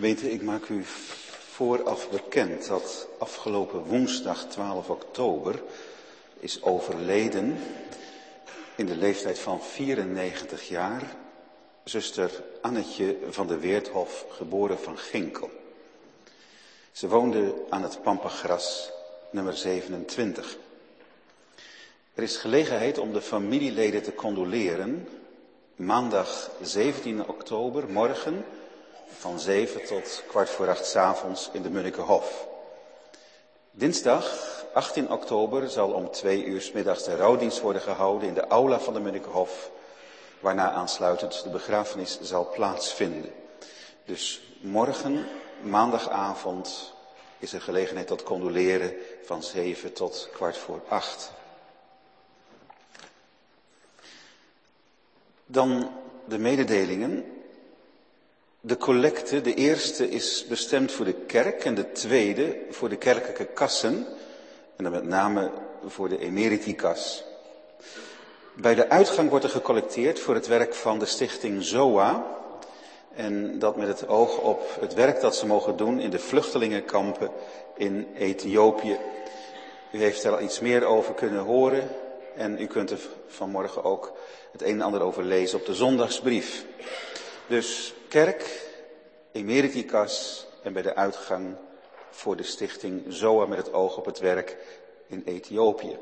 Gemeente, ik maak u vooraf bekend dat afgelopen woensdag 12 oktober is overleden in de leeftijd van 94 jaar zuster Annetje van de Weerthof, geboren van Ginkel. Ze woonde aan het Pampagras nummer 27. Er is gelegenheid om de familieleden te condoleren. Maandag 17 oktober, morgen, van 7 tot 7:15 's avonds in de Munnikenhof. Dinsdag 18 oktober zal om 2 uur 's middags de rouwdienst worden gehouden in de aula van de Munnikenhof, waarna aansluitend de begrafenis zal plaatsvinden. Dus morgen, maandagavond, is er gelegenheid tot condoleren van 7 tot 7:15. Dan de mededelingen. De collecte, de eerste is bestemd voor de kerk en de tweede voor de kerkelijke kassen. En dan met name voor de emeritikas. Bij de uitgang wordt er gecollecteerd voor het werk van de stichting ZOA. En dat met het oog op het werk dat ze mogen doen in de vluchtelingenkampen in Ethiopië. U heeft er al iets meer over kunnen horen. En u kunt er vanmorgen ook het een en ander over lezen op de zondagsbrief. Dus kerk, emeritikas en bij de uitgang voor de stichting ZOA met het oog op het werk in Ethiopië.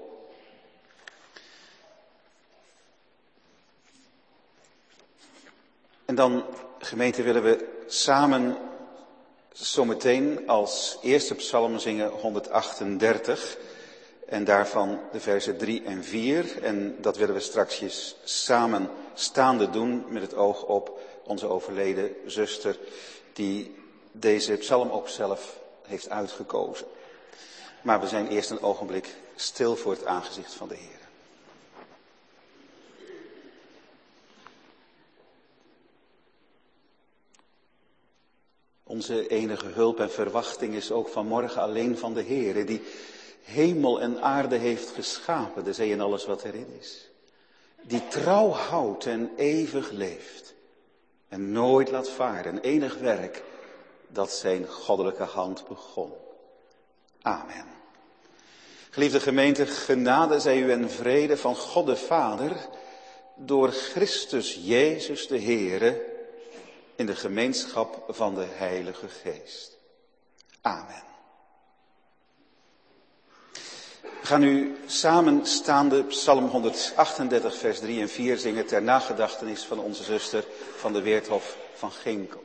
En dan, gemeente, willen we samen zometeen als eerste psalm zingen 138 en daarvan de versen 3 en 4. En dat willen we straks samen staande doen met het oog op onze overleden zuster die deze psalm ook zelf heeft uitgekozen. Maar we zijn eerst een ogenblik stil voor het aangezicht van de Heer. Onze enige hulp en verwachting is ook vanmorgen alleen van de Heer, die hemel en aarde heeft geschapen, de zee en alles wat erin is. Die trouw houdt en eeuwig leeft en nooit laat varen, een enig werk dat zijn goddelijke hand begon. Amen. Geliefde gemeente, genade zij u en vrede van God de Vader, door Christus Jezus de Heere, in de gemeenschap van de Heilige Geest. Amen. We gaan nu samen staande Psalm 138 vers 3 en 4 zingen ter nagedachtenis van onze zuster van de Weerthof van Ginkel.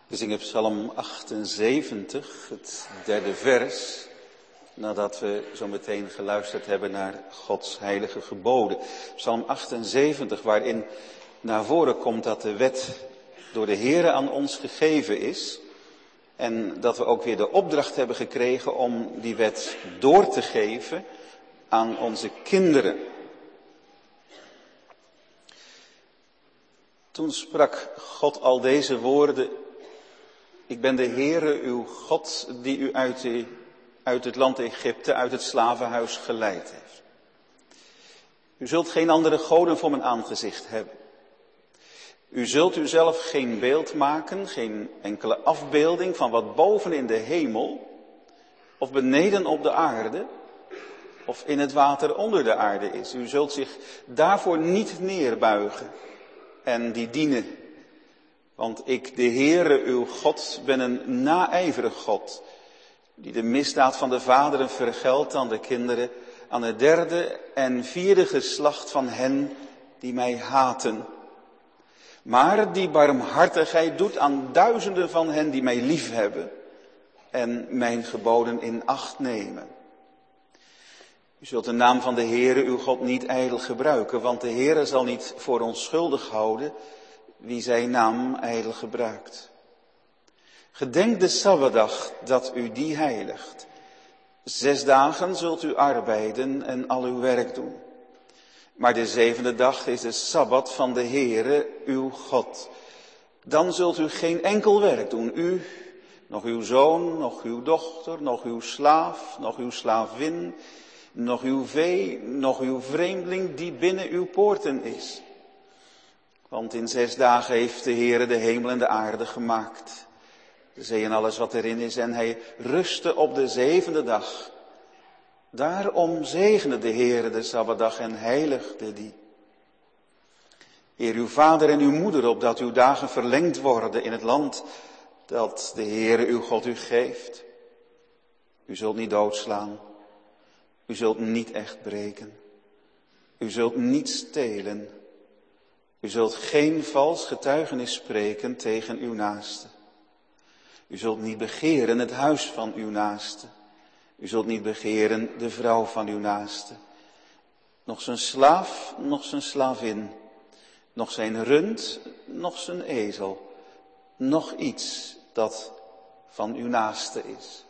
We zingen Psalm 78, het derde vers, nadat we zo meteen geluisterd hebben naar Gods heilige geboden. Psalm 78, waarin naar voren komt dat de wet door de Heere aan ons gegeven is. En dat we ook weer de opdracht hebben gekregen om die wet door te geven aan onze kinderen. Toen sprak God al deze woorden: ik ben de Heere uw God die u uit het land Egypte, uit het slavenhuis geleid heeft. U zult geen andere goden voor mijn aangezicht hebben. U zult uzelf geen beeld maken, geen enkele afbeelding van wat boven in de hemel, of beneden op de aarde, of in het water onder de aarde is. U zult zich daarvoor niet neerbuigen en die dienen. Want ik, de Heere uw God, ben een naijverig God, die de misdaad van de vaderen vergeldt aan de kinderen, aan het derde en vierde geslacht van hen die mij haten. Maar die barmhartigheid doet aan duizenden van hen die mij liefhebben en mijn geboden in acht nemen. U zult de naam van de Heere uw God niet ijdel gebruiken, want de Heere zal niet voor onschuldig houden wie zijn naam ijdel gebruikt. Gedenk de Sabbatdag dat u die heiligt. 6 dagen zult u arbeiden en al uw werk doen. Maar de 7e dag is de Sabbat van de Heere uw God. Dan zult u geen enkel werk doen, u, nog uw zoon, nog uw dochter, nog uw slaaf, nog uw slavin, nog uw vee, nog uw vreemdeling die binnen uw poorten is. Want in 6 dagen heeft de Heere de hemel en de aarde gemaakt, de zee en alles wat erin is, en hij rustte op de 7e dag. Daarom zegende de Heere de Sabbatdag en heiligde die. Eer uw vader en uw moeder, opdat uw dagen verlengd worden in het land dat de Heere uw God u geeft. U zult niet doodslaan. U zult niet echt breken. U zult niet stelen. U zult geen vals getuigenis spreken tegen uw naaste. U zult niet begeren het huis van uw naaste. U zult niet begeren de vrouw van uw naaste. Nog zijn slaaf, nog zijn slavin. Nog zijn rund, nog zijn ezel. Nog iets dat van uw naaste is.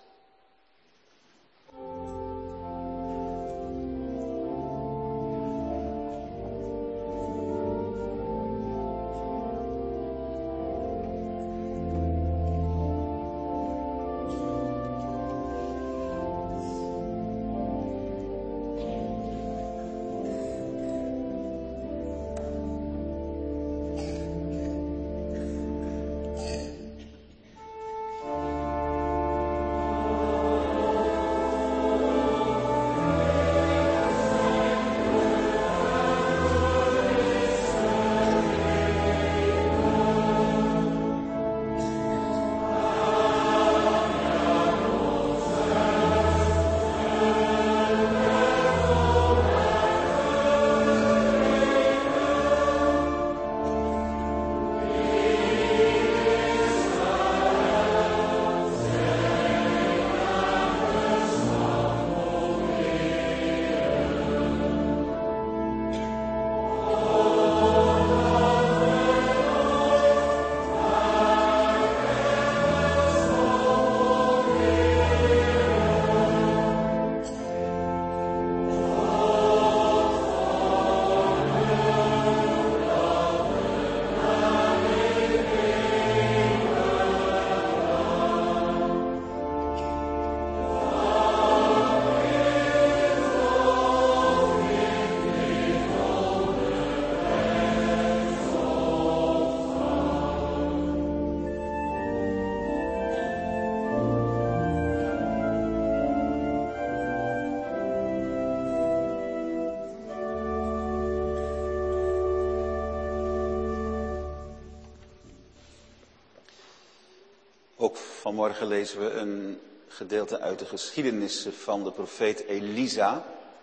Ook vanmorgen lezen we een gedeelte uit de geschiedenissen van de profeet Elisa.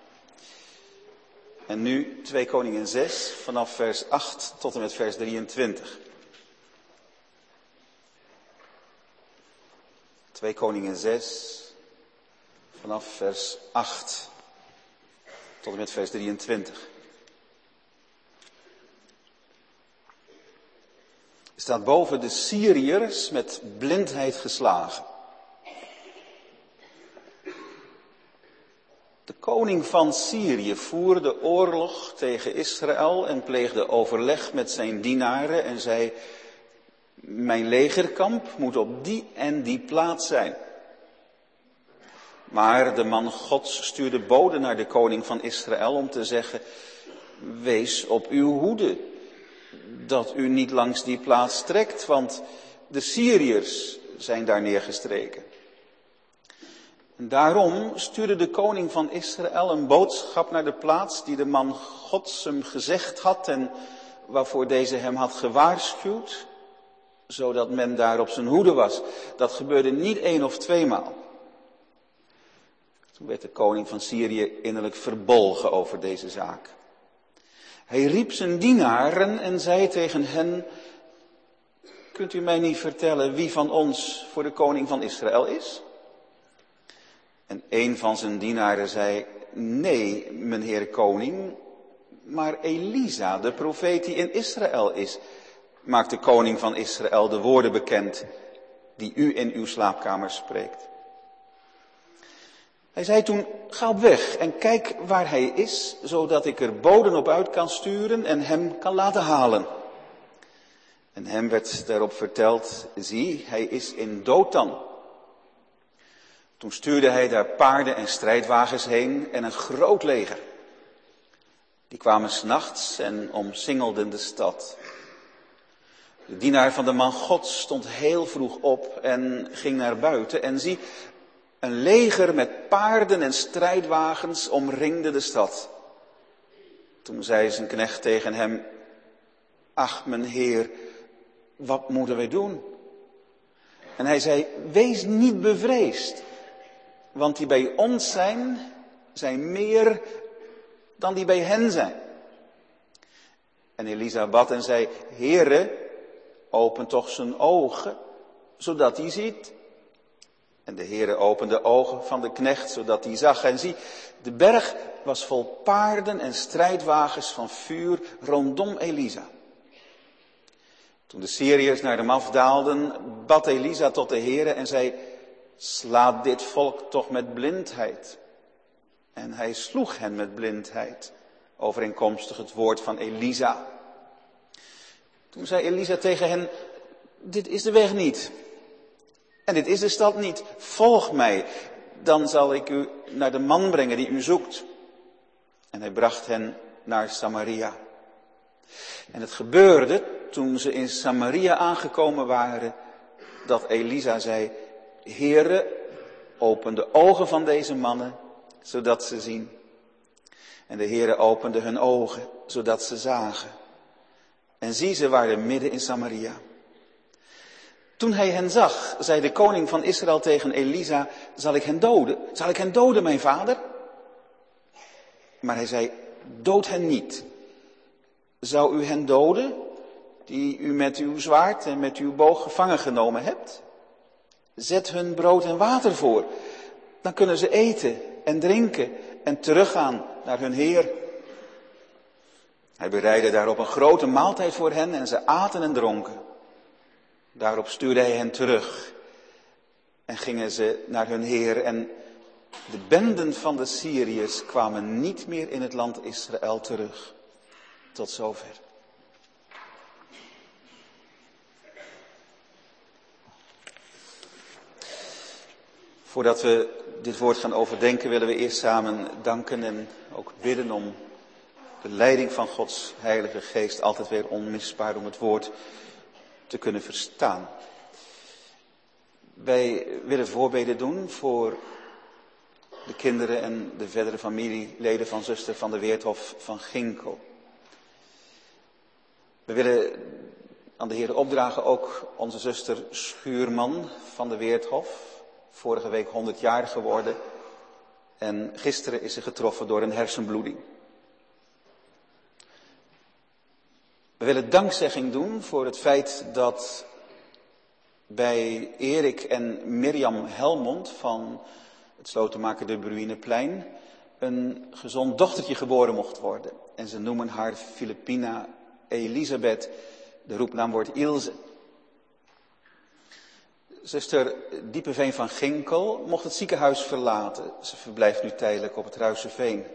En nu 2 Koningen 6 vanaf vers 8 tot en met vers 23. 2 Koningen 6, vanaf vers 8 tot en met vers 23. Er staat boven: de Syriërs met blindheid geslagen. De koning van Syrië voerde oorlog tegen Israël en pleegde overleg met zijn dienaren en zei: mijn legerkamp moet op die en die plaats zijn. Maar de man Gods stuurde bode naar de koning van Israël om te zeggen: wees op uw hoede, dat u niet langs die plaats trekt, want de Syriërs zijn daar neergestreken. En daarom stuurde de koning van Israël een boodschap naar de plaats die de man Gods hem gezegd had en waarvoor deze hem had gewaarschuwd, zodat men daar op zijn hoede was. Dat gebeurde niet 1 of 2 maal. Toen werd de koning van Syrië innerlijk verbolgen over deze zaak. Hij riep zijn dienaren en zei tegen hen: kunt u mij niet vertellen wie van ons voor de koning van Israël is? En een van zijn dienaren zei: nee, mijnheer koning, maar Elisa, de profeet die in Israël is, maakt de koning van Israël de woorden bekend die u in uw slaapkamer spreekt. Hij zei toen: ga op weg en kijk waar hij is, zodat ik er boden op uit kan sturen en hem kan laten halen. En hem werd daarop verteld: zie, hij is in Dothan. Toen stuurde hij daar paarden en strijdwagens heen en een groot leger. Die kwamen 's nachts en omsingelden de stad. De dienaar van de man Gods stond heel vroeg op en ging naar buiten. En zie, een leger met paarden en strijdwagens omringde de stad. Toen zei zijn knecht tegen hem: ach, mijn heer, wat moeten wij doen? En hij zei: wees niet bevreesd, want die bij ons zijn meer dan die bij hen zijn. En Elisa bad en zei: Heere, open toch zijn ogen, zodat hij ziet. En de Heere opende de ogen van de knecht, zodat hij zag. En zie, de berg was vol paarden en strijdwagens van vuur rondom Elisa. Toen de Syriërs naar hem afdaalden, bad Elisa tot de Heere en zei: slaat dit volk toch met blindheid. En hij sloeg hen met blindheid, overeenkomstig het woord van Elisa. Toen zei Elisa tegen hen: dit is de weg niet. En dit is de stad niet. Volg mij, dan zal ik u naar de man brengen die u zoekt. En hij bracht hen naar Samaria. En het gebeurde, toen ze in Samaria aangekomen waren, dat Elisa zei: Heere, open de ogen van deze mannen, zodat ze zien. En de Heere opende hun ogen, zodat ze zagen. En zie, ze waren midden in Samaria. Toen hij hen zag, zei de koning van Israël tegen Elisa: zal ik hen doden? Zal ik hen doden, mijn vader? Maar hij zei: dood hen niet. Zou u hen doden, die u met uw zwaard en met uw boog gevangen genomen hebt? Zet hun brood en water voor, dan kunnen ze eten en drinken en teruggaan naar hun Heer. Hij bereidde daarop een grote maaltijd voor hen en ze aten en dronken. Daarop stuurde hij hen terug en gingen ze naar hun Heer. En de benden van de Syriërs kwamen niet meer in het land Israël terug. Tot zover. Voordat we dit woord gaan overdenken, willen we eerst samen danken en ook bidden om de leiding van Gods Heilige Geest, altijd weer onmisbaar om het woord te kunnen verstaan. Wij willen voorbeden doen voor de kinderen en de verdere familieleden van zuster van de Weerthof van Ginkel. We willen aan de Heer opdragen ook onze zuster Schuurman van de Weerthof, vorige week 100 jaar geworden. En gisteren is ze getroffen door een hersenbloeding. We willen dankzegging doen voor het feit dat bij Erik en Mirjam Helmond van het Slotenmaker de Bruineplein een gezond dochtertje geboren mocht worden. En ze noemen haar Philippina Elisabeth, de roepnaam wordt Ilse. Zuster Diepeveen van Ginkel mocht het ziekenhuis verlaten. Ze verblijft nu tijdelijk op het Ruisterveen.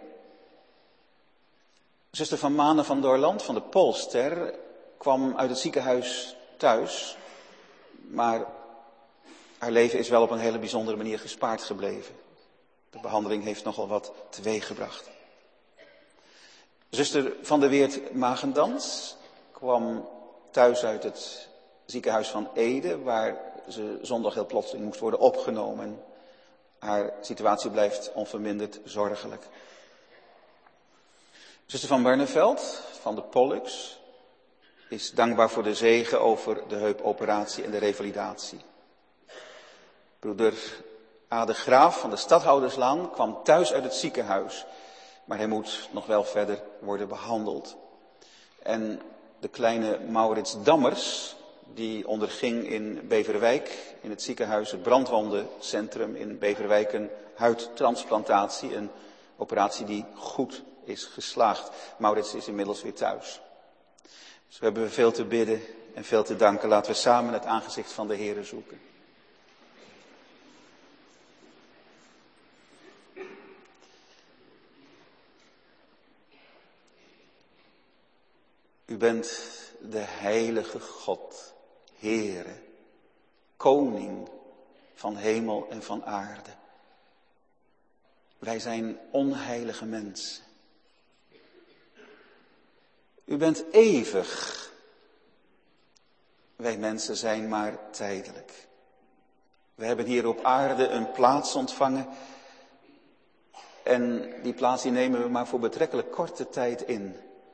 Zuster van Manen van Doorland van de Polster kwam uit het ziekenhuis thuis, maar haar leven is wel op een hele bijzondere manier gespaard gebleven. De behandeling heeft nogal wat teweeggebracht. Zuster van de Weert Magendans kwam thuis uit het ziekenhuis van Ede, waar ze zondag heel plotseling moest worden opgenomen. Haar situatie blijft onverminderd zorgelijk. Zuster van Barneveld van de Pollux is dankbaar voor de zegen over de heupoperatie en de revalidatie. Broeder A. de Graaf van de Stadhouderslaan kwam thuis uit het ziekenhuis, maar hij moet nog wel verder worden behandeld. En de kleine Maurits Dammers, die onderging in Beverwijk, in het ziekenhuis, het brandwondencentrum in Beverwijk, een huidtransplantatie, een operatie die goed is geslaagd. Maurits is inmiddels weer thuis. Dus we hebben veel te bidden en veel te danken. Laten we samen het aangezicht van de Heere zoeken. U bent de heilige God, Heere, Koning van hemel en van aarde. Wij zijn onheilige mensen. U bent eeuwig. Wij mensen zijn maar tijdelijk. We hebben hier op aarde een plaats ontvangen. En die plaats die nemen we maar voor betrekkelijk korte tijd in.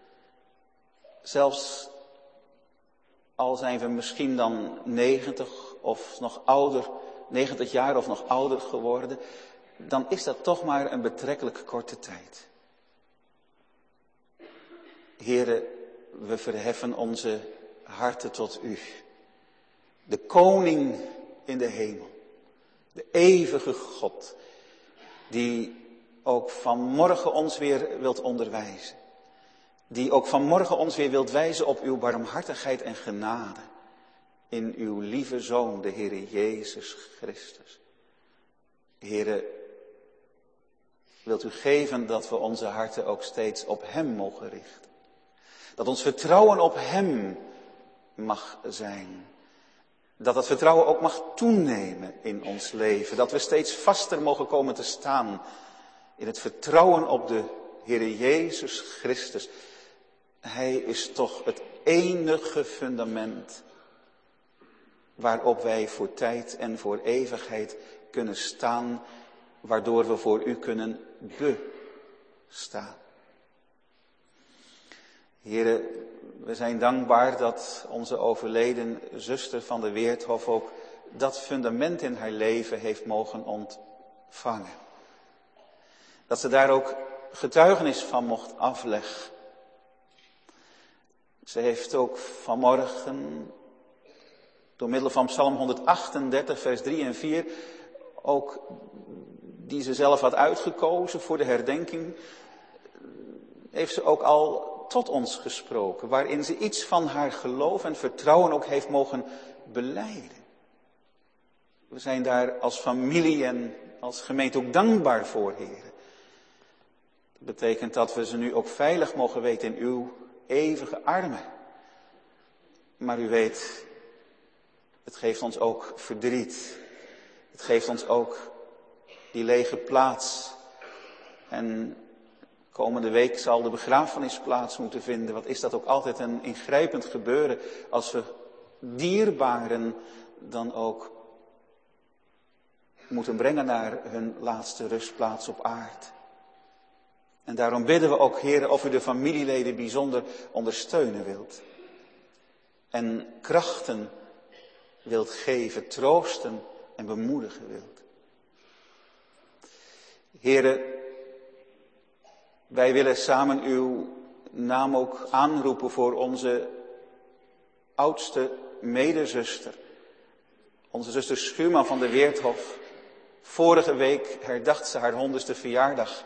Zelfs al zijn we misschien dan 90 of nog ouder, 90 jaar of nog ouder geworden, dan is dat toch maar een betrekkelijk korte tijd. Heere, we verheffen onze harten tot u. De koning in de hemel. De eeuwige God. Die ook vanmorgen ons weer wilt onderwijzen. Die ook vanmorgen ons weer wilt wijzen op uw barmhartigheid en genade. In uw lieve Zoon, de Heere Jezus Christus. Heere, wilt u geven dat we onze harten ook steeds op hem mogen richten. Dat ons vertrouwen op hem mag zijn. Dat het vertrouwen ook mag toenemen in ons leven. Dat we steeds vaster mogen komen te staan in het vertrouwen op de Heere Jezus Christus. Hij is toch het enige fundament waarop wij voor tijd en voor eeuwigheid kunnen staan, waardoor we voor u kunnen bestaan. Heren, we zijn dankbaar dat onze overleden zuster van de Weerthof ook dat fundament in haar leven heeft mogen ontvangen. Dat ze daar ook getuigenis van mocht afleggen. Ze heeft ook vanmorgen, door middel van Psalm 138, vers 3 en 4, ook die ze zelf had uitgekozen voor de herdenking, heeft ze ook al tot ons gesproken, waarin ze iets van haar geloof en vertrouwen ook heeft mogen belijden. We zijn daar als familie en als gemeente ook dankbaar voor, Heer. Dat betekent dat we ze nu ook veilig mogen weten in uw eeuwige armen. Maar u weet, het geeft ons ook verdriet. Het geeft ons ook die lege plaats. En komende week zal de begrafenis plaats moeten vinden. Wat is dat ook altijd een ingrijpend gebeuren als we dierbaren dan ook moeten brengen naar hun laatste rustplaats op aarde. En daarom bidden we ook, Heer, of u de familieleden bijzonder ondersteunen wilt. En krachten wilt geven, troosten en bemoedigen wilt. Heere, wij willen samen uw naam ook aanroepen voor onze oudste medezuster. Onze zuster Schuurman van de Weerthof. Vorige week herdacht ze haar 100ste verjaardag.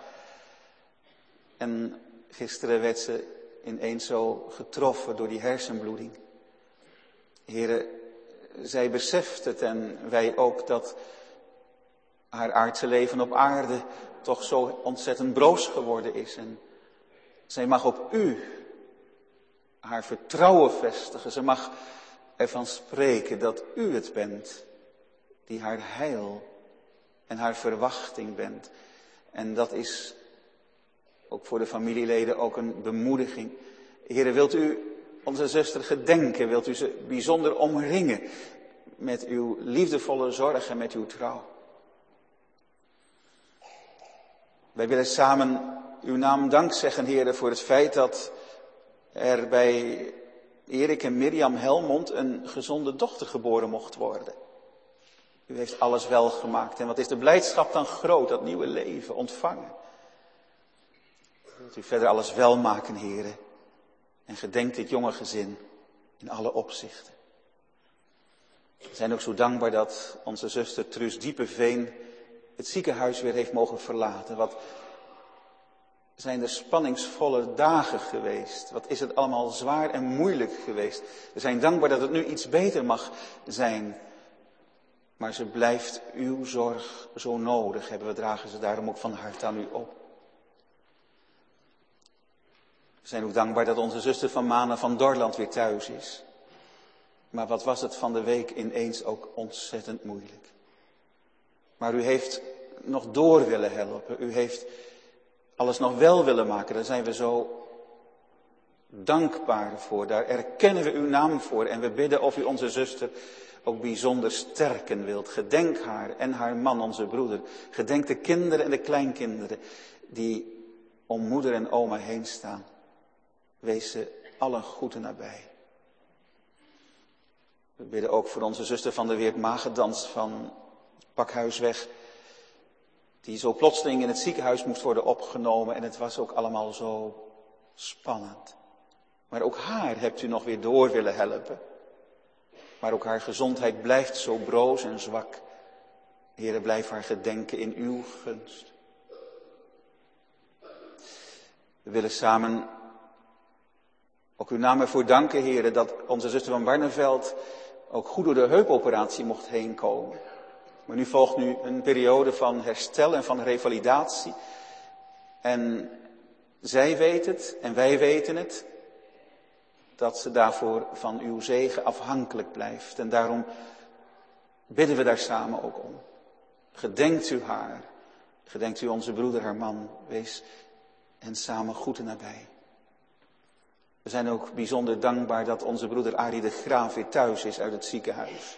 En gisteren werd ze ineens zo getroffen door die hersenbloeding. Heere, zij beseft het en wij ook dat haar aardse leven op aarde toch zo ontzettend broos geworden is. En zij mag op u haar vertrouwen vestigen. Ze mag ervan spreken dat u het bent die haar heil en haar verwachting bent. En dat is ook voor de familieleden ook een bemoediging. Heere, wilt u onze zuster gedenken, wilt u ze bijzonder omringen met uw liefdevolle zorg en met uw trouw. Wij willen samen uw naam dank zeggen, Heere, voor het feit dat er bij Erik en Mirjam Helmond een gezonde dochter geboren mocht worden. U heeft alles wel gemaakt. En wat is de blijdschap dan groot, dat nieuwe leven ontvangen. Wilt u verder alles wel maken, Heere. En gedenk dit jonge gezin in alle opzichten. We zijn ook zo dankbaar dat onze zuster Truus Diepeveen het ziekenhuis weer heeft mogen verlaten. Wat zijn er spanningsvolle dagen geweest. Wat is het allemaal zwaar en moeilijk geweest. We zijn dankbaar dat het nu iets beter mag zijn. Maar ze blijft uw zorg zo nodig hebben. We dragen ze daarom ook van harte aan u op. We zijn ook dankbaar dat onze zuster van Manen van Dorland weer thuis is. Maar wat was het van de week ineens ook ontzettend moeilijk. Maar u heeft nog door willen helpen. U heeft alles nog wel willen maken. Daar zijn we zo dankbaar voor. Daar erkennen we uw naam voor. En we bidden of u onze zuster ook bijzonder sterken wilt. Gedenk haar en haar man, onze broeder. Gedenk de kinderen en de kleinkinderen die om moeder en oma heen staan. Wees ze allen goed en nabij. We bidden ook voor onze zuster van de Weert Magedans van Pakhuisweg. Die zo plotseling in het ziekenhuis moest worden opgenomen. En het was ook allemaal zo spannend. Maar ook haar hebt u nog weer door willen helpen. Maar ook haar gezondheid blijft zo broos en zwak. Heere, blijf haar gedenken in uw gunst. We willen samen ook uw naam ervoor danken, Heere, dat onze zuster van Barneveld ook goed door de heupoperatie mocht heen komen. Maar nu volgt een periode van herstel en van revalidatie. En zij weet het en wij weten het, dat ze daarvoor van uw zegen afhankelijk blijft. En daarom bidden we daar samen ook om. Gedenkt u haar, gedenkt u onze broeder, haar man, wees hen samen goed en nabij. We zijn ook bijzonder dankbaar dat onze broeder Arie de Graaf weer thuis is uit het ziekenhuis.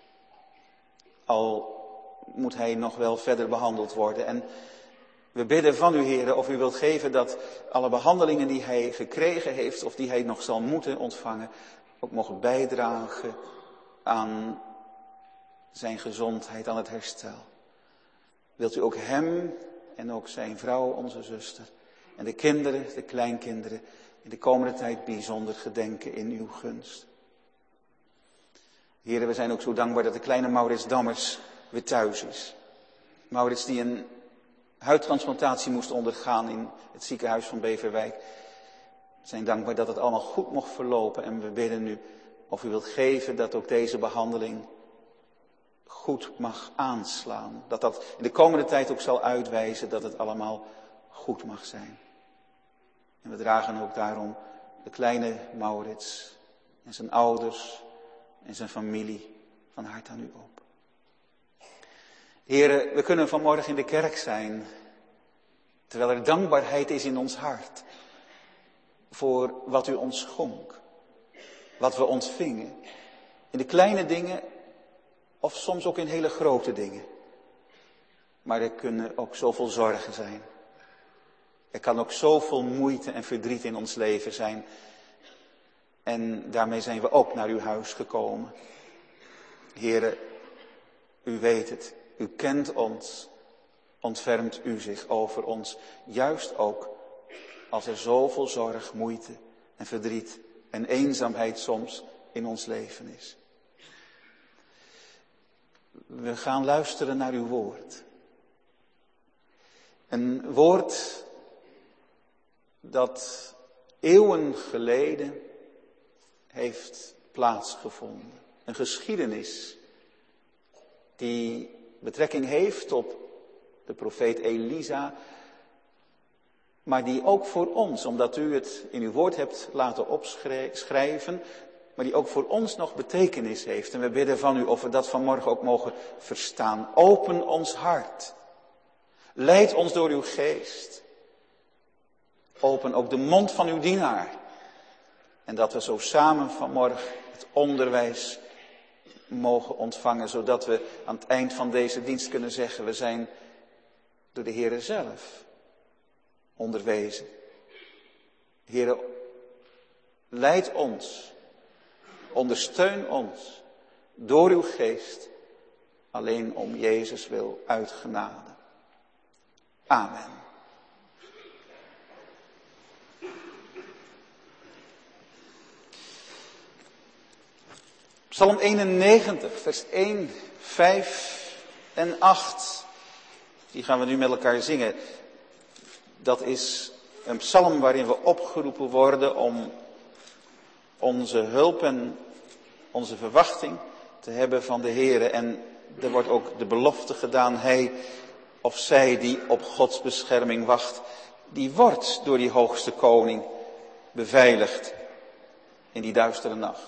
Al moet hij nog wel verder behandeld worden. En we bidden van u, Heere, of u wilt geven dat alle behandelingen die hij gekregen heeft, of die hij nog zal moeten ontvangen, ook mogen bijdragen aan zijn gezondheid, aan het herstel. Wilt u ook hem en ook zijn vrouw, onze zuster, en de kinderen, de kleinkinderen, in de komende tijd bijzonder gedenken in uw gunst. Heere, we zijn ook zo dankbaar dat de kleine Maurits Dammers weer thuis is. Maurits die een huidtransplantatie moest ondergaan in het ziekenhuis van Beverwijk. We zijn dankbaar dat het allemaal goed mocht verlopen en we bidden nu of u wilt geven dat ook deze behandeling goed mag aanslaan. Dat dat in de komende tijd ook zal uitwijzen dat het allemaal goed mag zijn. En we dragen ook daarom de kleine Maurits en zijn ouders en zijn familie van harte aan u op. Heren, we kunnen vanmorgen in de kerk zijn, terwijl er dankbaarheid is in ons hart voor wat u ons schonk, wat we ontvingen, in de kleine dingen of soms ook in hele grote dingen. Maar er kunnen ook zoveel zorgen zijn. Er kan ook zoveel moeite en verdriet in ons leven zijn. En daarmee zijn we ook naar uw huis gekomen. Heere, u weet het, u kent ons, ontfermt u zich over ons, juist ook als er zoveel zorg, moeite en verdriet en eenzaamheid soms in ons leven is. We gaan luisteren naar uw woord. Een woord dat eeuwen geleden heeft plaatsgevonden. Een geschiedenis die betrekking heeft op de profeet Elisa, maar die ook voor ons, omdat u het in uw woord hebt laten opschrijven, maar die ook voor ons nog betekenis heeft. En we bidden van u of we dat vanmorgen ook mogen verstaan. Open ons hart. Leid ons door uw geest. Open ook de mond van uw dienaar. En dat we zo samen vanmorgen het onderwijs mogen ontvangen, zodat we aan het eind van deze dienst kunnen zeggen, we zijn door de Heere zelf onderwezen. Heere, leid ons, ondersteun ons door uw geest, alleen om Jezus wil uit genade. Amen. Psalm 91, vers 1, 5 en 8. Die gaan we nu met elkaar zingen. Dat is een psalm waarin we opgeroepen worden om onze hulp en onze verwachting te hebben van de Heere. En er wordt ook de belofte gedaan, hij of zij die op Gods bescherming wacht, die wordt door die hoogste koning beveiligd in die duistere nacht.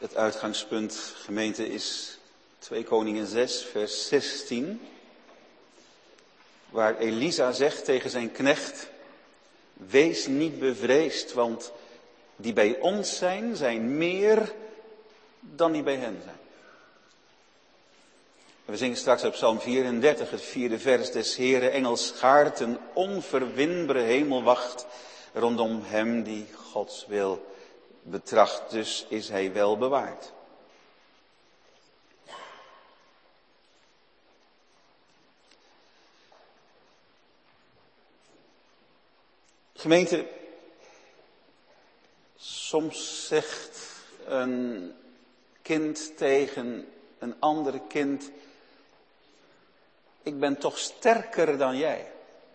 Het uitgangspunt, gemeente, is 2 Koningen 6, vers 16. Waar Elisa zegt tegen zijn knecht: wees niet bevreesd, want die bij ons zijn meer dan die bij hen zijn. We zingen straks op Psalm 34, het 4e vers: des Heere engels schaart een onverwinbare hemelwacht rondom hem die Gods wil betracht. Dus is hij wel bewaard. Gemeente, soms zegt een kind tegen een ander kind: ik ben toch sterker dan jij.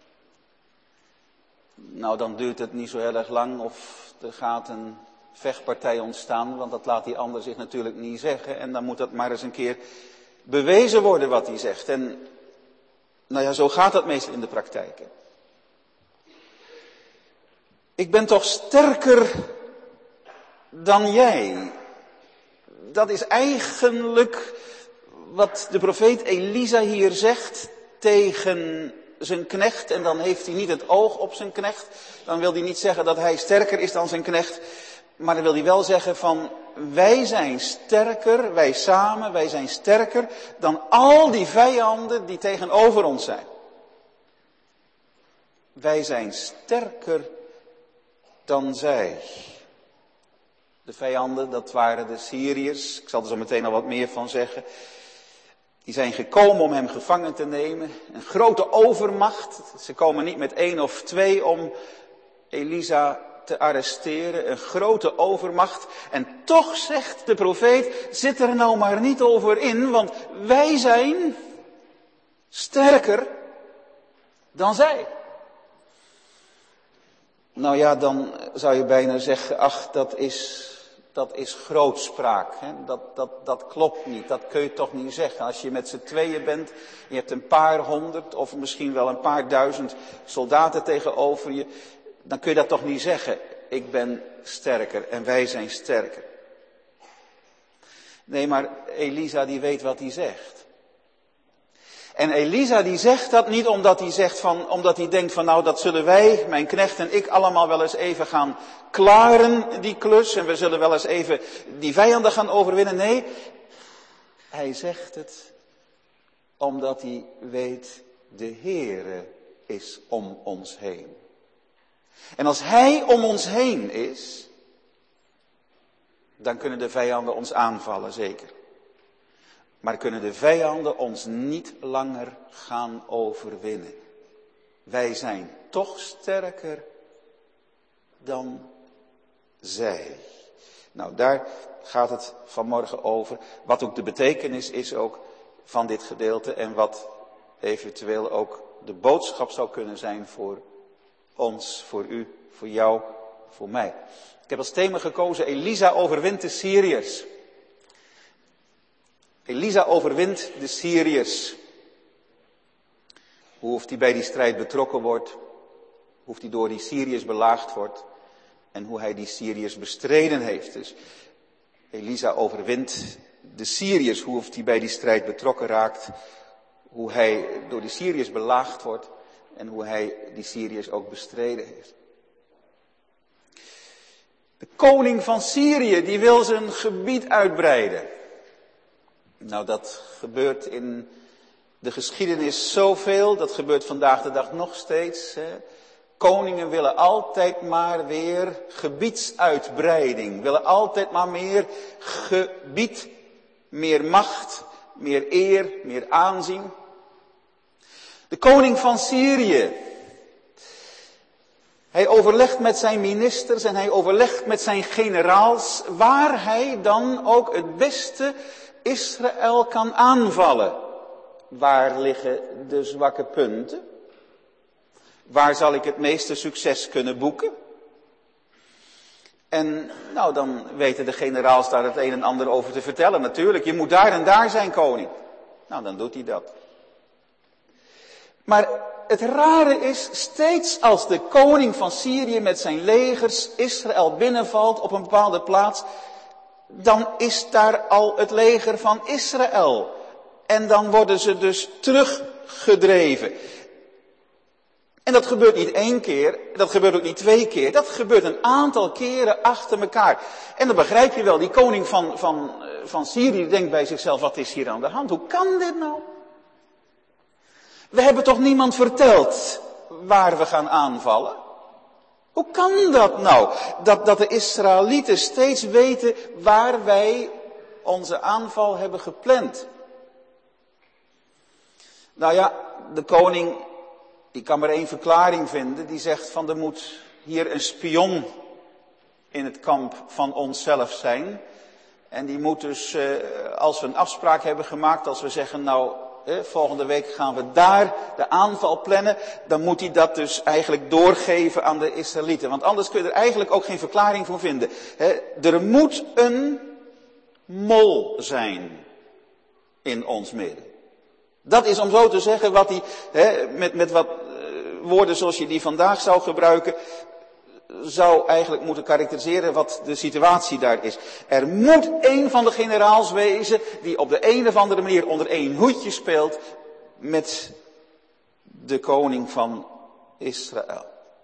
Nou, dan duurt het niet zo heel erg lang of er gaat een vechtpartij ontstaan, want dat laat die ander zich natuurlijk niet zeggen. En dan moet dat maar eens een keer bewezen worden wat hij zegt. En nou ja, zo gaat dat meestal in de praktijk. Hè. Ik ben toch sterker dan jij. Dat is eigenlijk wat de profeet Elisa hier zegt tegen zijn knecht. En dan heeft hij niet het oog op zijn knecht. Dan wil hij niet zeggen dat hij sterker is dan zijn knecht. Maar dan wil hij wel zeggen van: wij zijn sterker, wij samen, wij zijn sterker dan al die vijanden die tegenover ons zijn. Wij zijn sterker dan zij. De vijanden, dat waren de Syriërs. Ik zal er zo meteen al wat meer van zeggen. Die zijn gekomen om hem gevangen te nemen. Een grote overmacht. Ze komen niet met 1 of 2 om Elisa te arresteren. Een grote overmacht. En toch zegt de profeet: zit er nou maar niet over in, want wij zijn sterker dan zij. Nou ja, dan zou je bijna zeggen: ach, dat is grootspraak. Hè? Dat klopt niet, dat kun je toch niet zeggen. Als je met z'n tweeën bent, je hebt een paar honderd of misschien wel een paar duizend soldaten tegenover je, dan kun je dat toch niet zeggen: ik ben sterker en wij zijn sterker. Nee, maar Elisa die weet wat hij zegt. En Elisa die zegt dat niet omdat hij denkt van: nou, dat zullen wij, mijn knecht en ik, allemaal wel eens even gaan klaren, die klus. En we zullen wel eens even die vijanden gaan overwinnen. Nee, hij zegt het omdat hij weet: de Heere is om ons heen. En als hij om ons heen is, dan kunnen de vijanden ons aanvallen, zeker. Maar kunnen de vijanden ons niet langer gaan overwinnen. Wij zijn toch sterker dan zij. Nou, daar gaat het vanmorgen over. Wat ook de betekenis is ook van dit gedeelte. En wat eventueel ook de boodschap zou kunnen zijn voor ons, voor u, voor jou, voor mij. Ik heb als thema gekozen: Elisa overwint de Syriërs. Elisa overwint de Syriërs. Hoe of hij bij die strijd betrokken wordt. Hoe hij door die Syriërs belaagd wordt. En hoe hij die Syriërs bestreden heeft. Dus Elisa overwint de Syriërs. Hoe of hij bij die strijd betrokken raakt. Hoe hij door die Syriërs belaagd wordt. En hoe hij die Syriërs ook bestreden heeft. De koning van Syrië, die wil zijn gebied uitbreiden. Nou, dat gebeurt in de geschiedenis zoveel. Dat gebeurt vandaag de dag nog steeds. Hè. Koningen willen altijd maar weer gebiedsuitbreiding. Willen altijd maar meer gebied, meer macht, meer eer, meer aanzien. De koning van Syrië. Hij overlegt met zijn ministers en hij overlegt met zijn generaals waar hij dan ook het beste Israël kan aanvallen. Waar liggen de zwakke punten? Waar zal ik het meeste succes kunnen boeken? En nou, dan weten de generaals daar het een en ander over te vertellen. Natuurlijk, je moet daar en daar zijn, koning. Nou, dan doet hij dat. Maar het rare is, steeds als de koning van Syrië met zijn legers Israël binnenvalt op een bepaalde plaats, dan is daar al het leger van Israël. En dan worden ze dus teruggedreven. En dat gebeurt niet 1 keer, dat gebeurt ook niet 2 keer. Dat gebeurt een aantal keren achter elkaar. En dan begrijp je wel, die koning van Syrië denkt bij zichzelf, wat is hier aan de hand? Hoe kan dit nou? We hebben toch niemand verteld waar we gaan aanvallen? Hoe kan dat nou? Dat de Israëlieten steeds weten waar wij onze aanval hebben gepland. Nou ja, de koning, die kan maar 1 verklaring vinden. Die zegt van er moet hier een spion in het kamp van onszelf zijn. En die moet dus, als we een afspraak hebben gemaakt, als we zeggen nou, volgende week gaan we daar de aanval plannen, dan moet hij dat dus eigenlijk doorgeven aan de Israëlieten. Want anders kun je er eigenlijk ook geen verklaring voor vinden. Er moet een mol zijn in ons midden. Dat is om zo te zeggen wat hij, met wat woorden zoals je die vandaag zou gebruiken, zou eigenlijk moeten karakteriseren wat de situatie daar is. Er moet een van de generaals wezen die op de een of andere manier onder 1 hoedje speelt met de koning van Israël.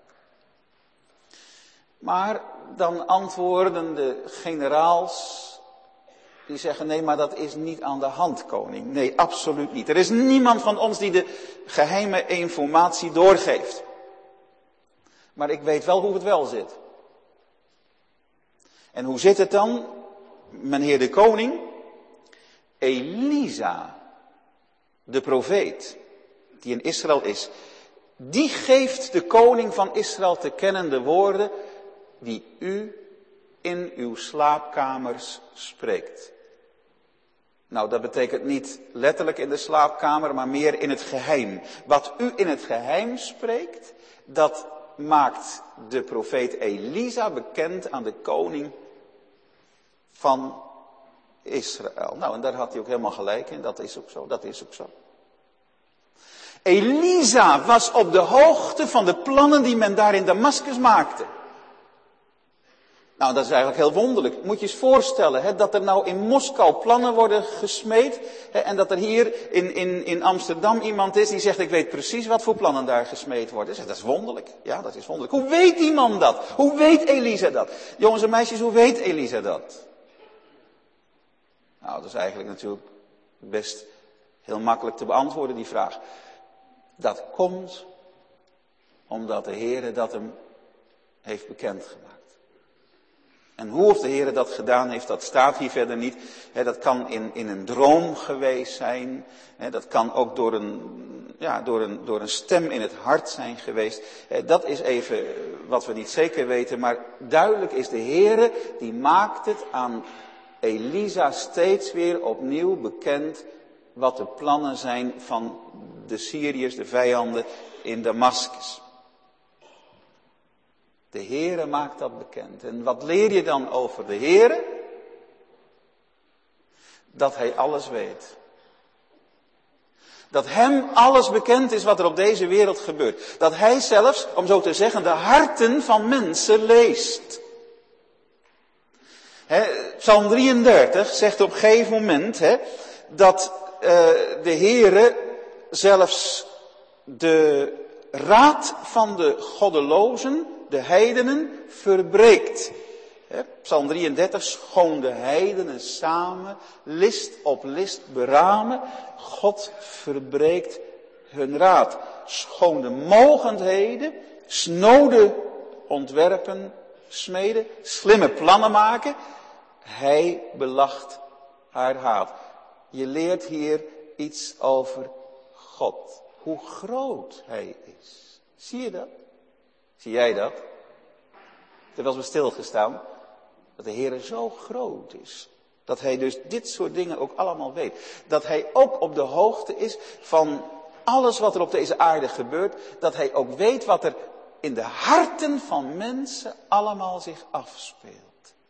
Maar dan antwoorden de generaals, die zeggen nee, maar dat is niet aan de hand, koning. Nee, absoluut niet. Er is niemand van ons die de geheime informatie doorgeeft. Maar ik weet wel hoe het wel zit. En hoe zit het dan, meneer de koning? Elisa, de profeet, die in Israël is, die geeft de koning van Israël te kennen de woorden die u in uw slaapkamers spreekt. Nou, dat betekent niet letterlijk in de slaapkamer, maar meer in het geheim. Wat u in het geheim spreekt, dat maakt de profeet Elisa bekend aan de koning van Israël. Nou, en daar had hij ook helemaal gelijk in. Dat is ook zo. Elisa was op de hoogte van de plannen die men daar in Damascus maakte. Nou, dat is eigenlijk heel wonderlijk. Moet je eens voorstellen, dat er nou in Moskou plannen worden gesmeed. En dat er hier in Amsterdam iemand is die zegt, ik weet precies wat voor plannen daar gesmeed worden. Dat is wonderlijk. Ja, dat is wonderlijk. Hoe weet die man dat? Hoe weet Elisa dat? Jongens en meisjes, hoe weet Elisa dat? Nou, dat is eigenlijk natuurlijk best heel makkelijk te beantwoorden, die vraag. Dat komt omdat de Heere dat hem heeft bekendgemaakt. En hoe of de Heere dat gedaan heeft, dat staat hier verder niet. Dat kan in een droom geweest zijn. Dat kan ook door een stem in het hart zijn geweest. Dat is even wat we niet zeker weten. Maar duidelijk is de Heere, die maakt het aan Elisa steeds weer opnieuw bekend wat de plannen zijn van de Syriërs, de vijanden in Damascus. De Heere maakt dat bekend. En wat leer je dan over de Heere? Dat Hij alles weet. Dat hem alles bekend is wat er op deze wereld gebeurt. Dat Hij zelfs, om zo te zeggen, de harten van mensen leest. Psalm 33 zegt op een gegeven moment dat de Heere zelfs de raad van de goddelozen, de heidenen, verbreekt. Psalm 33, schoon de heidenen samen, list op list beramen, God verbreekt hun raad. Schoon de mogendheden, snode ontwerpen, smeden, slimme plannen maken, Hij belacht haar haat. Je leert hier iets over God. Hoe groot Hij is. Zie je dat? Zie jij dat? Ik heb wel eens bij stilgestaan. Dat de Heer zo groot is. Dat Hij dus dit soort dingen ook allemaal weet. Dat Hij ook op de hoogte is van alles wat er op deze aarde gebeurt. Dat Hij ook weet wat er in de harten van mensen allemaal zich afspeelt.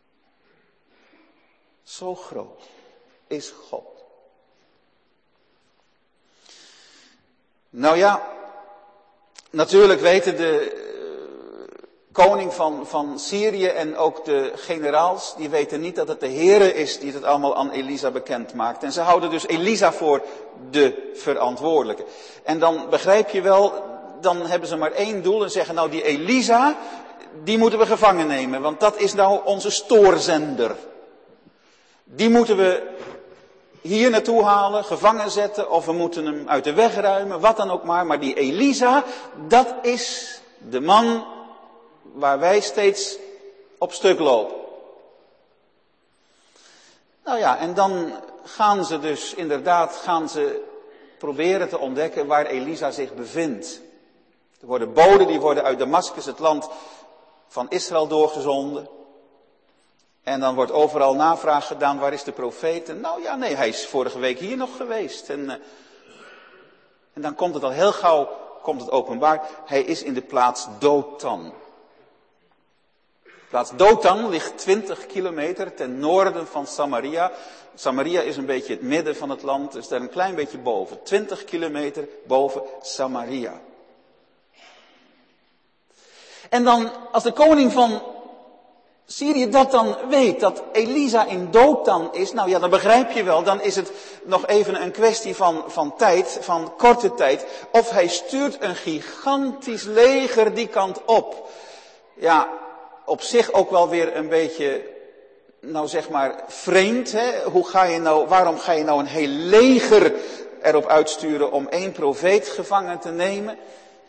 Zo groot is God. Nou ja, natuurlijk weten de koning van Syrië en ook de generaals, die weten niet dat het de Heere is die het allemaal aan Elisa bekend maakt. En ze houden dus Elisa voor de verantwoordelijke. En dan begrijp je wel, dan hebben ze maar één doel en zeggen nou die Elisa, die moeten we gevangen nemen, want dat is nou onze stoorzender. Die moeten we hier naartoe halen, gevangen zetten of we moeten hem uit de weg ruimen, wat dan ook maar die Elisa, dat is de man waar wij steeds op stuk lopen. Nou ja, en dan gaan ze dus inderdaad, proberen te ontdekken waar Elisa zich bevindt. Er worden boden, die worden uit Damaskus, het land van Israël, doorgezonden. En dan wordt overal navraag gedaan, waar is de profeet? En nou ja, nee, hij is vorige week hier nog geweest. En dan komt het al heel gauw, openbaar, hij is in de plaats Dothan. De plaats Dothan ligt 20 kilometer ten noorden van Samaria. Samaria is een beetje het midden van het land, dus daar een klein beetje boven. 20 kilometer boven Samaria. En dan, als de koning van Syrië dat dan weet, dat Elisa in Dothan is, nou ja, dan begrijp je wel, dan is het nog even een kwestie van tijd, van korte tijd, of hij stuurt een gigantisch leger die kant op. Ja, op zich ook wel weer een beetje, nou zeg maar, vreemd, hè? Waarom ga je nou een heel leger erop uitsturen om 1 profeet gevangen te nemen?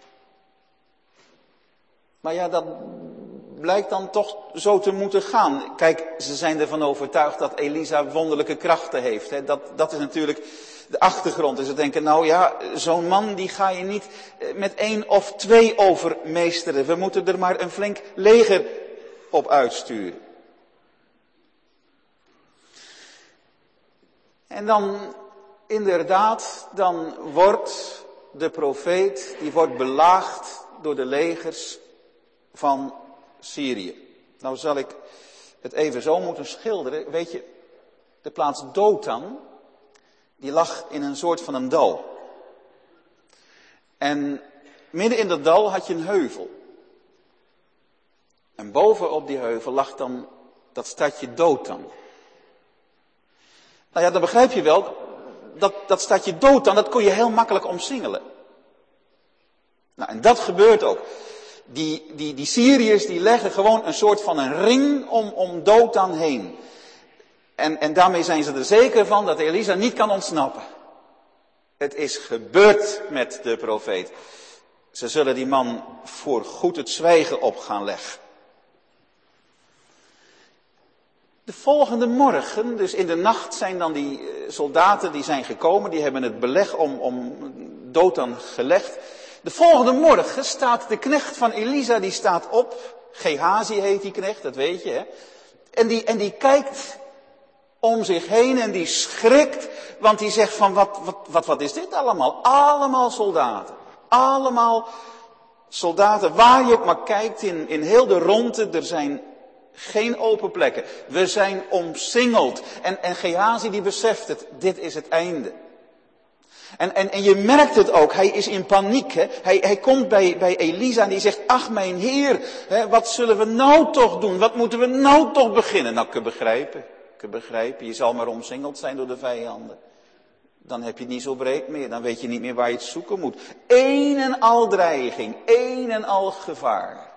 Maar ja, dat blijkt dan toch zo te moeten gaan. Kijk, ze zijn ervan overtuigd dat Elisa wonderlijke krachten heeft. Hè? Dat is natuurlijk de achtergrond. Dus ze denken, nou ja, zo'n man die ga je niet met 1 of 2 overmeesteren. We moeten er maar een flink leger op uitsturen. En dan, inderdaad, dan wordt de profeet, die wordt belaagd door de legers van Syrië. Nou zal ik het even zo moeten schilderen. Weet je, de plaats Dothan, die lag in een soort van een dal. En midden in dat dal had je een heuvel. En bovenop die heuvel lag dan dat stadje Dothan. Nou ja, dan begrijp je wel, dat stadje Dothan, dat kon je heel makkelijk omsingelen. Nou, en dat gebeurt ook. Die Syriërs die leggen gewoon een soort van een ring om Dothan heen. En daarmee zijn ze er zeker van dat Elisa niet kan ontsnappen. Het is gebeurd met de profeet. Ze zullen die man voor goed het zwijgen op gaan leggen. De volgende morgen, dus in de nacht, zijn dan die soldaten die zijn gekomen, die hebben het beleg om Dothan gelegd. De volgende morgen staat de knecht van Elisa, die staat op. Gehazi heet die knecht, dat weet je, hè. En die kijkt om zich heen en die schrikt, want die zegt van wat is dit allemaal? Allemaal soldaten. Allemaal soldaten, waar je ook maar kijkt in heel de rondte, er zijn geen open plekken. We zijn omsingeld. En Gehazi die beseft het, dit is het einde. En je merkt het ook, hij is in paniek. Hè? Hij komt bij Elisa en die zegt, ach mijn heer, hè, wat zullen we nou toch doen? Wat moeten we nou toch beginnen? Nou, ik kan begrijpen, je zal maar omsingeld zijn door de vijanden. Dan heb je het niet zo breed meer, dan weet je niet meer waar je het zoeken moet. Een en al dreiging, een en al gevaar.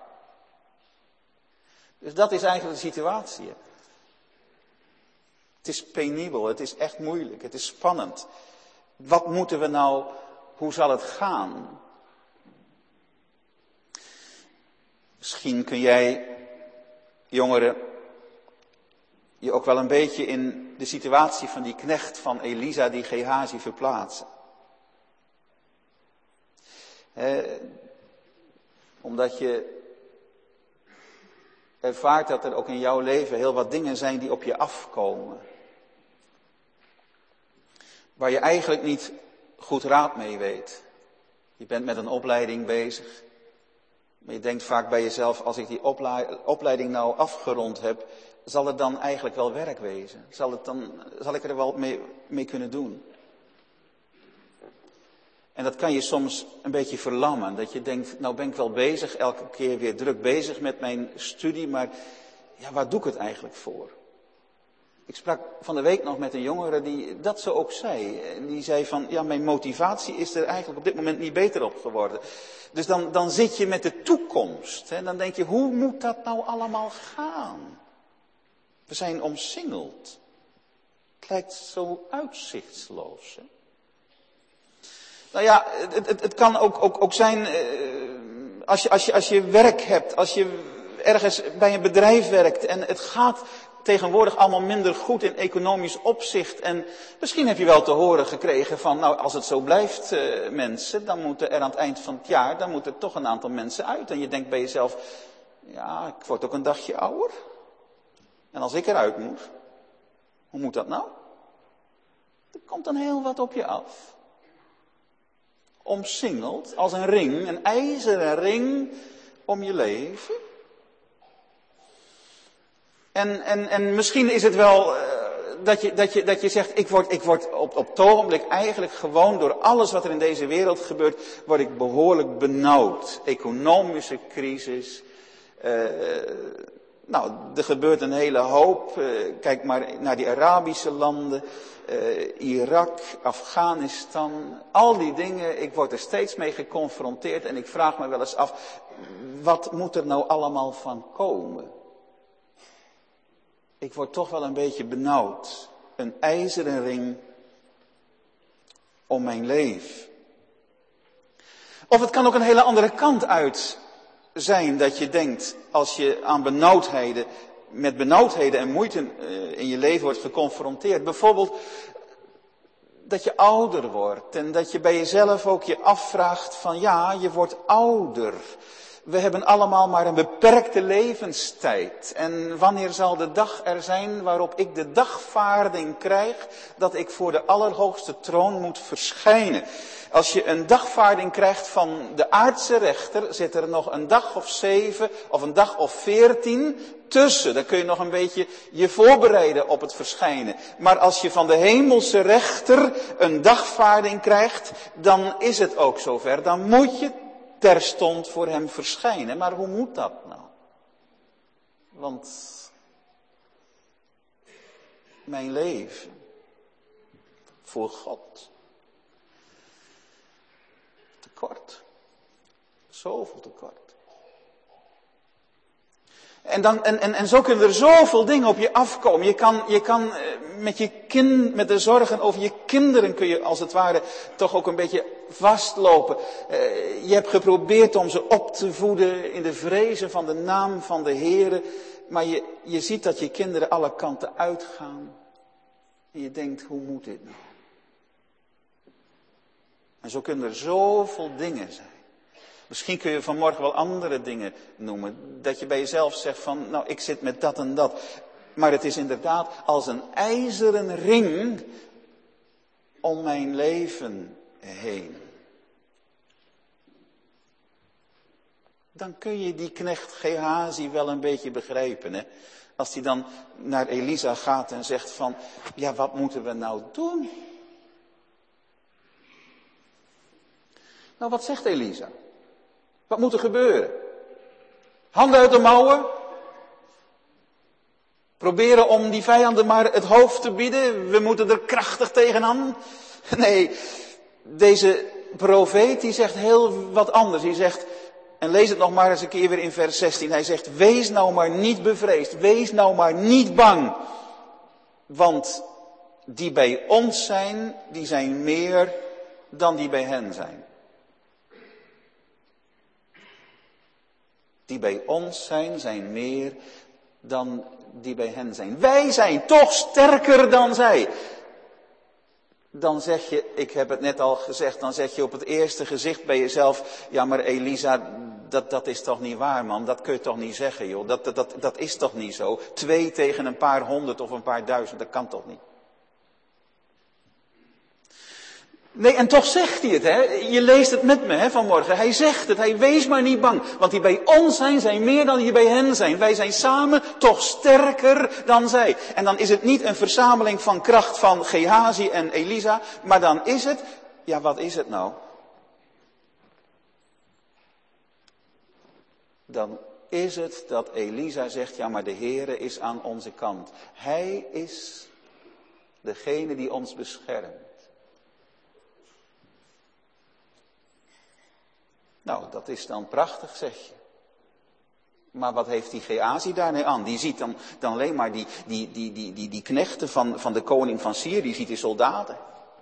Dus dat is eigenlijk de situatie. Hè? Het is penibel, het is echt moeilijk, het is spannend. Wat moeten we nou, hoe zal het gaan? Misschien kun jij, jongeren, je ook wel een beetje in de situatie van die knecht van Elisa, die Gehazi, verplaatsen. Omdat je ervaart dat er ook in jouw leven heel wat dingen zijn die op je afkomen. Waar je eigenlijk niet goed raad mee weet. Je bent met een opleiding bezig. Maar je denkt vaak bij jezelf, als ik die opleiding nou afgerond heb, zal het dan eigenlijk wel werk wezen? Zal ik er wel mee kunnen doen? En dat kan je soms een beetje verlammen. Dat je denkt, nou ben ik wel bezig, elke keer weer druk bezig met mijn studie, maar ja, waar doe ik het eigenlijk voor? Ik sprak van de week nog met een jongere die dat zo ook zei. Die zei van, ja, mijn motivatie is er eigenlijk op dit moment niet beter op geworden. Dus dan zit je met de toekomst. Hè? Dan denk je, hoe moet dat nou allemaal gaan? We zijn omsingeld. Het lijkt zo uitzichtsloos. Hè? Nou ja, het kan ook zijn, als je werk hebt, als je ergens bij een bedrijf werkt en het gaat tegenwoordig allemaal minder goed in economisch opzicht. En misschien heb je wel te horen gekregen van, nou als het zo blijft mensen, dan moeten er aan het eind van het jaar, dan moeten er toch een aantal mensen uit. En je denkt bij jezelf, ja, ik word ook een dagje ouder. En als ik eruit moet, hoe moet dat nou? Er komt dan heel wat op je af. Omsingeld als een ring, een ijzeren ring om je leven. En misschien is het wel dat je zegt, ik word op het ogenblik eigenlijk gewoon door alles wat er in deze wereld gebeurt, word ik behoorlijk benauwd. Economische crisis. Nou, er gebeurt een hele hoop. Kijk maar naar die Arabische landen. Irak, Afghanistan. Al die dingen, ik word er steeds mee geconfronteerd en ik vraag me wel eens af, wat moet er nou allemaal van komen? Ik word toch wel een beetje benauwd. Een ijzeren ring om mijn leven. Of het kan ook een hele andere kant uit zijn dat je denkt, als je aan met benauwdheden en moeite in je leven wordt geconfronteerd. Bijvoorbeeld dat je ouder wordt en dat je bij jezelf ook je afvraagt van ja, je wordt ouder. We hebben allemaal maar een beperkte levenstijd. En wanneer zal de dag er zijn waarop ik de dagvaarding krijg dat ik voor de Allerhoogste troon moet verschijnen? Als je een dagvaarding krijgt van de aardse rechter, zit er nog een dag of 7 of een dag of 14 tussen. Dan kun je nog een beetje je voorbereiden op het verschijnen. Maar als je van de hemelse rechter een dagvaarding krijgt, dan is het ook zover. Dan moet je terstond voor hem verschijnen. Maar hoe moet dat nou? Want mijn leven voor God, tekort. Zoveel tekort. En zo kunnen er zoveel dingen op je afkomen. Je kan met de zorgen over je kinderen kun je als het ware toch ook een beetje vastlopen. Je hebt geprobeerd om ze op te voeden in de vrezen van de naam van de Heere. Maar je ziet dat je kinderen alle kanten uitgaan. En je denkt, hoe moet dit nou? En zo kunnen er zoveel dingen zijn. Misschien kun je vanmorgen wel andere dingen noemen. Dat je bij jezelf zegt van, nou ik zit met dat en dat. Maar het is inderdaad als een ijzeren ring om mijn leven heen. Dan kun je die knecht Gehazi wel een beetje begrijpen. Hè? Als hij dan naar Elisa gaat en zegt van, ja wat moeten we nou doen? Nou wat zegt Elisa? Wat moet er gebeuren? Handen uit de mouwen? Proberen om die vijanden maar het hoofd te bieden? We moeten er krachtig tegenaan? Nee, deze profeet die zegt heel wat anders. Die zegt, en lees het nog maar eens een keer weer in vers 16. Hij zegt, wees nou maar niet bevreesd. Wees nou maar niet bang. Want die bij ons zijn, die zijn meer dan die bij hen zijn. Die bij ons zijn, zijn meer dan die bij hen zijn. Wij zijn toch sterker dan zij. Dan zeg je, ik heb het net al gezegd, dan zeg je op het eerste gezicht bij jezelf, ja maar Elisa, dat is toch niet waar man, dat kun je toch niet zeggen joh, dat is toch niet zo. 2 tegen een paar 100 of een paar 1000, dat kan toch niet. Nee, en toch zegt hij het, hè. Je leest het met me, hè, vanmorgen. Hij zegt het, hij wees maar niet bang. Want die bij ons zijn meer dan die bij hen zijn. Wij zijn samen toch sterker dan zij. En dan is het niet een verzameling van kracht van Gehazi en Elisa. Maar dan is het, ja wat is het nou? dan is het dat Elisa zegt, ja, maar de Heere is aan onze kant. Hij is degene die ons beschermt. Nou, dat is dan prachtig, zeg je. Maar wat heeft die Gehazi daarmee aan? Die ziet dan alleen maar die knechten van de koning van Syrië, die ziet die soldaten.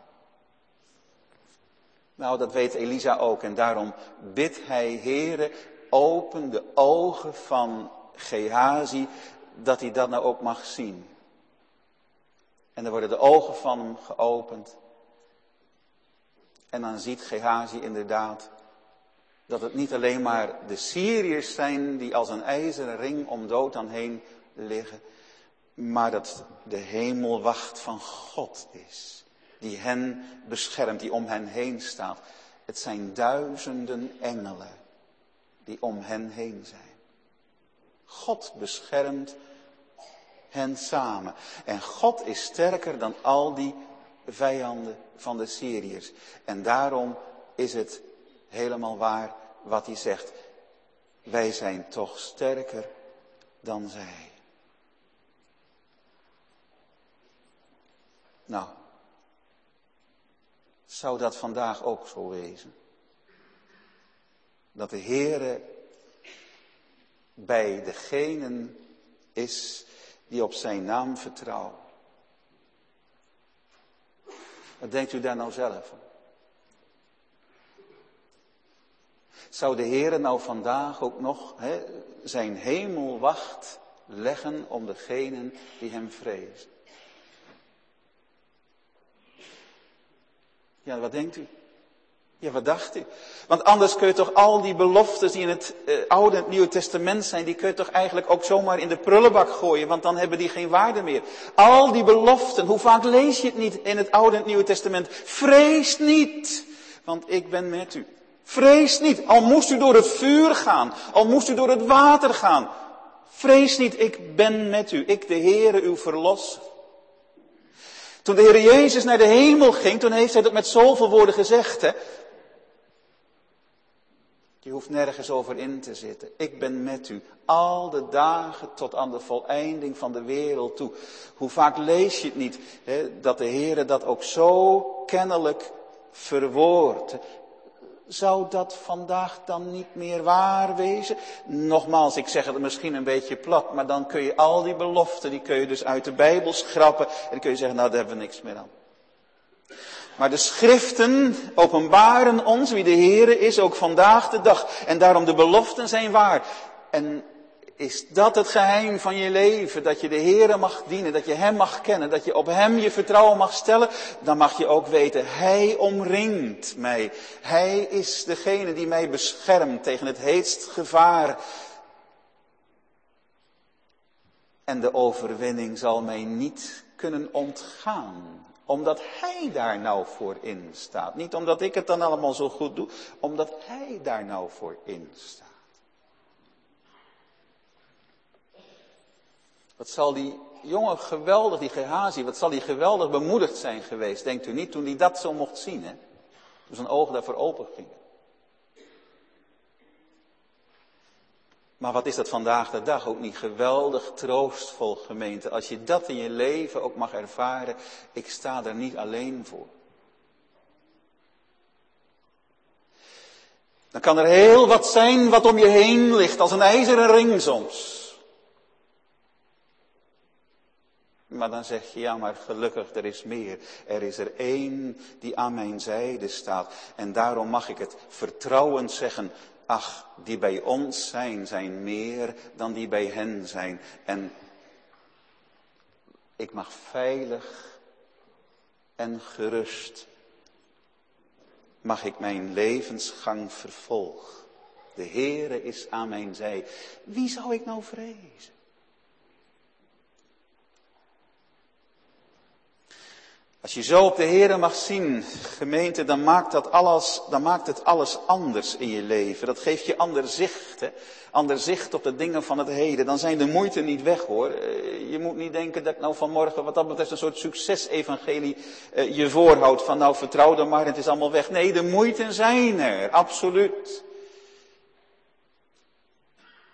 Nou, dat weet Elisa ook en daarom bidt hij, Heere, open de ogen van Gehazi, dat hij dat nou ook mag zien. En dan worden de ogen van hem geopend. En dan ziet Gehazi inderdaad dat het niet alleen maar de Syriërs zijn die als een ijzeren ring om Dothan heen liggen, maar dat de hemelwacht van God is, die hen beschermt, die om hen heen staat. Het zijn duizenden engelen die om hen heen zijn. God beschermt hen samen. En God is sterker dan al die vijanden van de Syriërs. En daarom is het helemaal waar wat hij zegt. Wij zijn toch sterker dan zij. Nou, zou dat vandaag ook zo wezen? Dat de Heere bij degenen is die op zijn naam vertrouwen. Wat denkt u daar nou zelf van? Zou de Heere nou vandaag ook nog zijn hemelwacht leggen om degenen die hem vrezen? Ja, wat denkt u? Ja, wat dacht u? Want anders kun je toch al die beloftes die in het Oude en het Nieuwe Testament zijn, die kun je toch eigenlijk ook zomaar in de prullenbak gooien, want dan hebben die geen waarde meer. Al die beloften, hoe vaak lees je het niet in het Oude en het Nieuwe Testament? Vrees niet, want ik ben met u. Vrees niet, al moest u door het vuur gaan, al moest u door het water gaan. Vrees niet, ik ben met u, ik de Heere uw verlosser. Toen de Heer Jezus naar de hemel ging, toen heeft hij dat met zoveel woorden gezegd. Hè? Je hoeft nergens over in te zitten. Ik ben met u al de dagen tot aan de voleinding van de wereld toe. Hoe vaak lees je het niet, hè, dat de Heer dat ook zo kennelijk verwoordt. Zou dat vandaag dan niet meer waar wezen? Nogmaals, ik zeg het misschien een beetje plat, maar dan kun je al die beloften, die kun je dus uit de Bijbel schrappen. En dan kun je zeggen, nou daar hebben we niks meer aan. Maar de schriften openbaren ons wie de Heere is, ook vandaag de dag. En daarom de beloften zijn waar. En is dat het geheim van je leven? Dat je de Heere mag dienen, dat je Hem mag kennen, dat je op Hem je vertrouwen mag stellen. Dan mag je ook weten, Hij omringt mij. Hij is degene die mij beschermt tegen het heetst gevaar. En de overwinning zal mij niet kunnen ontgaan. Omdat Hij daar nou voor in staat. Niet omdat ik het dan allemaal zo goed doe, omdat Hij daar nou voor in staat. Wat zal die jongen geweldig, die Gehazi, wat zal die geweldig bemoedigd zijn geweest, denkt u niet, toen hij dat zo mocht zien, hè? Toen zijn ogen daarvoor open gingen. Maar wat is dat vandaag de dag ook niet geweldig troostvol, gemeente, als je dat in je leven ook mag ervaren, ik sta er niet alleen voor. Dan kan er heel wat zijn wat om je heen ligt, als een ijzeren ring soms. Maar dan zeg je, ja maar gelukkig, er is meer. Er is er één die aan mijn zijde staat. En daarom mag ik het vertrouwend zeggen, ach, die bij ons zijn meer dan die bij hen zijn. En ik mag veilig en gerust, mag ik mijn levensgang vervolgen. De Heere is aan mijn zij. Wie zou ik nou vrezen? Als je zo op de Heere mag zien, gemeente, dan maakt het alles anders in je leven. Dat geeft je ander zicht, hè? Ander zicht op de dingen van het heden. Dan zijn de moeite niet weg, hoor. Je moet niet denken dat ik nou vanmorgen, wat dat betreft, een soort succesevangelie je voorhoudt. Van nou, vertrouw dan maar, het is allemaal weg. Nee, de moeiten zijn er, absoluut.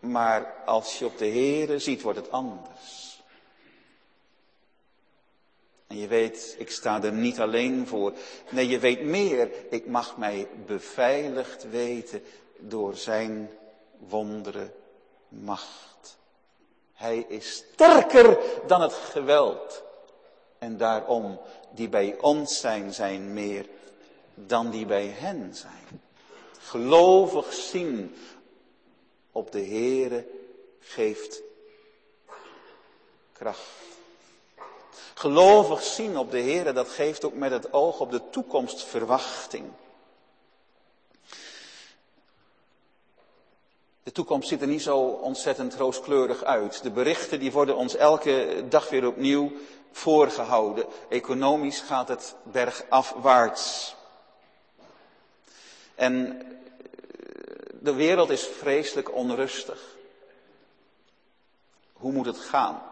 Maar als je op de Heere ziet, wordt het anders. En je weet, ik sta er niet alleen voor. Nee, je weet meer. Ik mag mij beveiligd weten door zijn wondere macht. Hij is sterker dan het geweld. En daarom, die bij ons zijn, zijn meer dan die bij hen zijn. Gelovig zien op de Heere geeft kracht. Gelovig zien op de Heere, dat geeft ook met het oog op de toekomst verwachting. De toekomst ziet er niet zo ontzettend rooskleurig uit. De berichten die worden ons elke dag weer opnieuw voorgehouden. Economisch gaat het bergafwaarts. En de wereld is vreselijk onrustig. Hoe moet het gaan?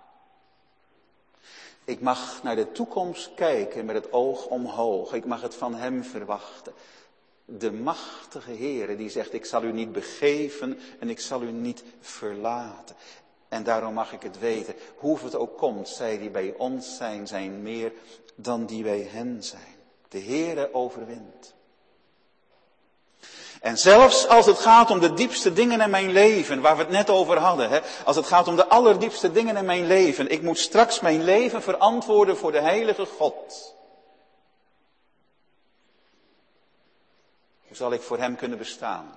Ik mag naar de toekomst kijken met het oog omhoog. Ik mag het van hem verwachten. De machtige Heere die zegt, ik zal u niet begeven en ik zal u niet verlaten. En daarom mag ik het weten, hoe het ook komt, zij die bij ons zijn, zijn meer dan die bij hen zijn. De Heere overwint. En zelfs als het gaat om de diepste dingen in mijn leven, waar we het net over hadden, als het gaat om de allerdiepste dingen in mijn leven, ik moet straks mijn leven verantwoorden voor de heilige God. Hoe zal ik voor hem kunnen bestaan?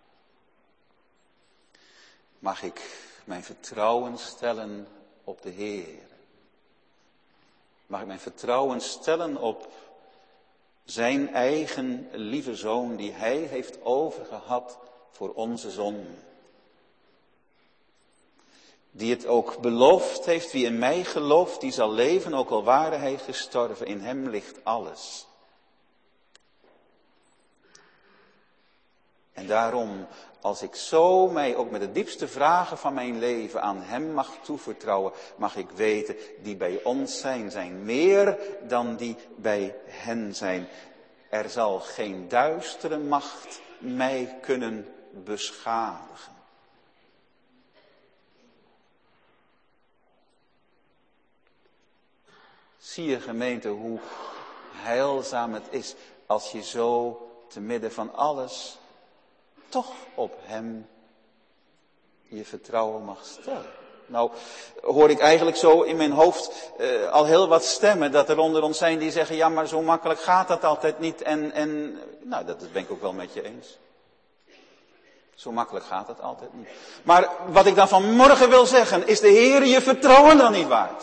Mag ik mijn vertrouwen stellen op de Heer? Mag ik mijn vertrouwen stellen op zijn eigen lieve Zoon die hij heeft overgehad voor onze zonden? Die het ook beloofd heeft, wie in mij gelooft, die zal leven, ook al ware hij gestorven. In hem ligt alles. En daarom, als ik zo mij ook met de diepste vragen van mijn leven aan hem mag toevertrouwen, mag ik weten, die bij ons zijn, zijn meer dan die bij hen zijn. Er zal geen duistere macht mij kunnen beschadigen. Zie je, gemeente, hoe heilzaam het is als je zo te midden van alles toch op hem je vertrouwen mag stellen. Nou, hoor ik eigenlijk zo in mijn hoofd al heel wat stemmen dat er onder ons zijn die zeggen, ja, maar zo makkelijk gaat dat altijd niet. En nou, dat ben ik ook wel met je eens. Zo makkelijk gaat het altijd niet. Maar wat ik dan vanmorgen wil zeggen, is de Heer je vertrouwen dan niet waard?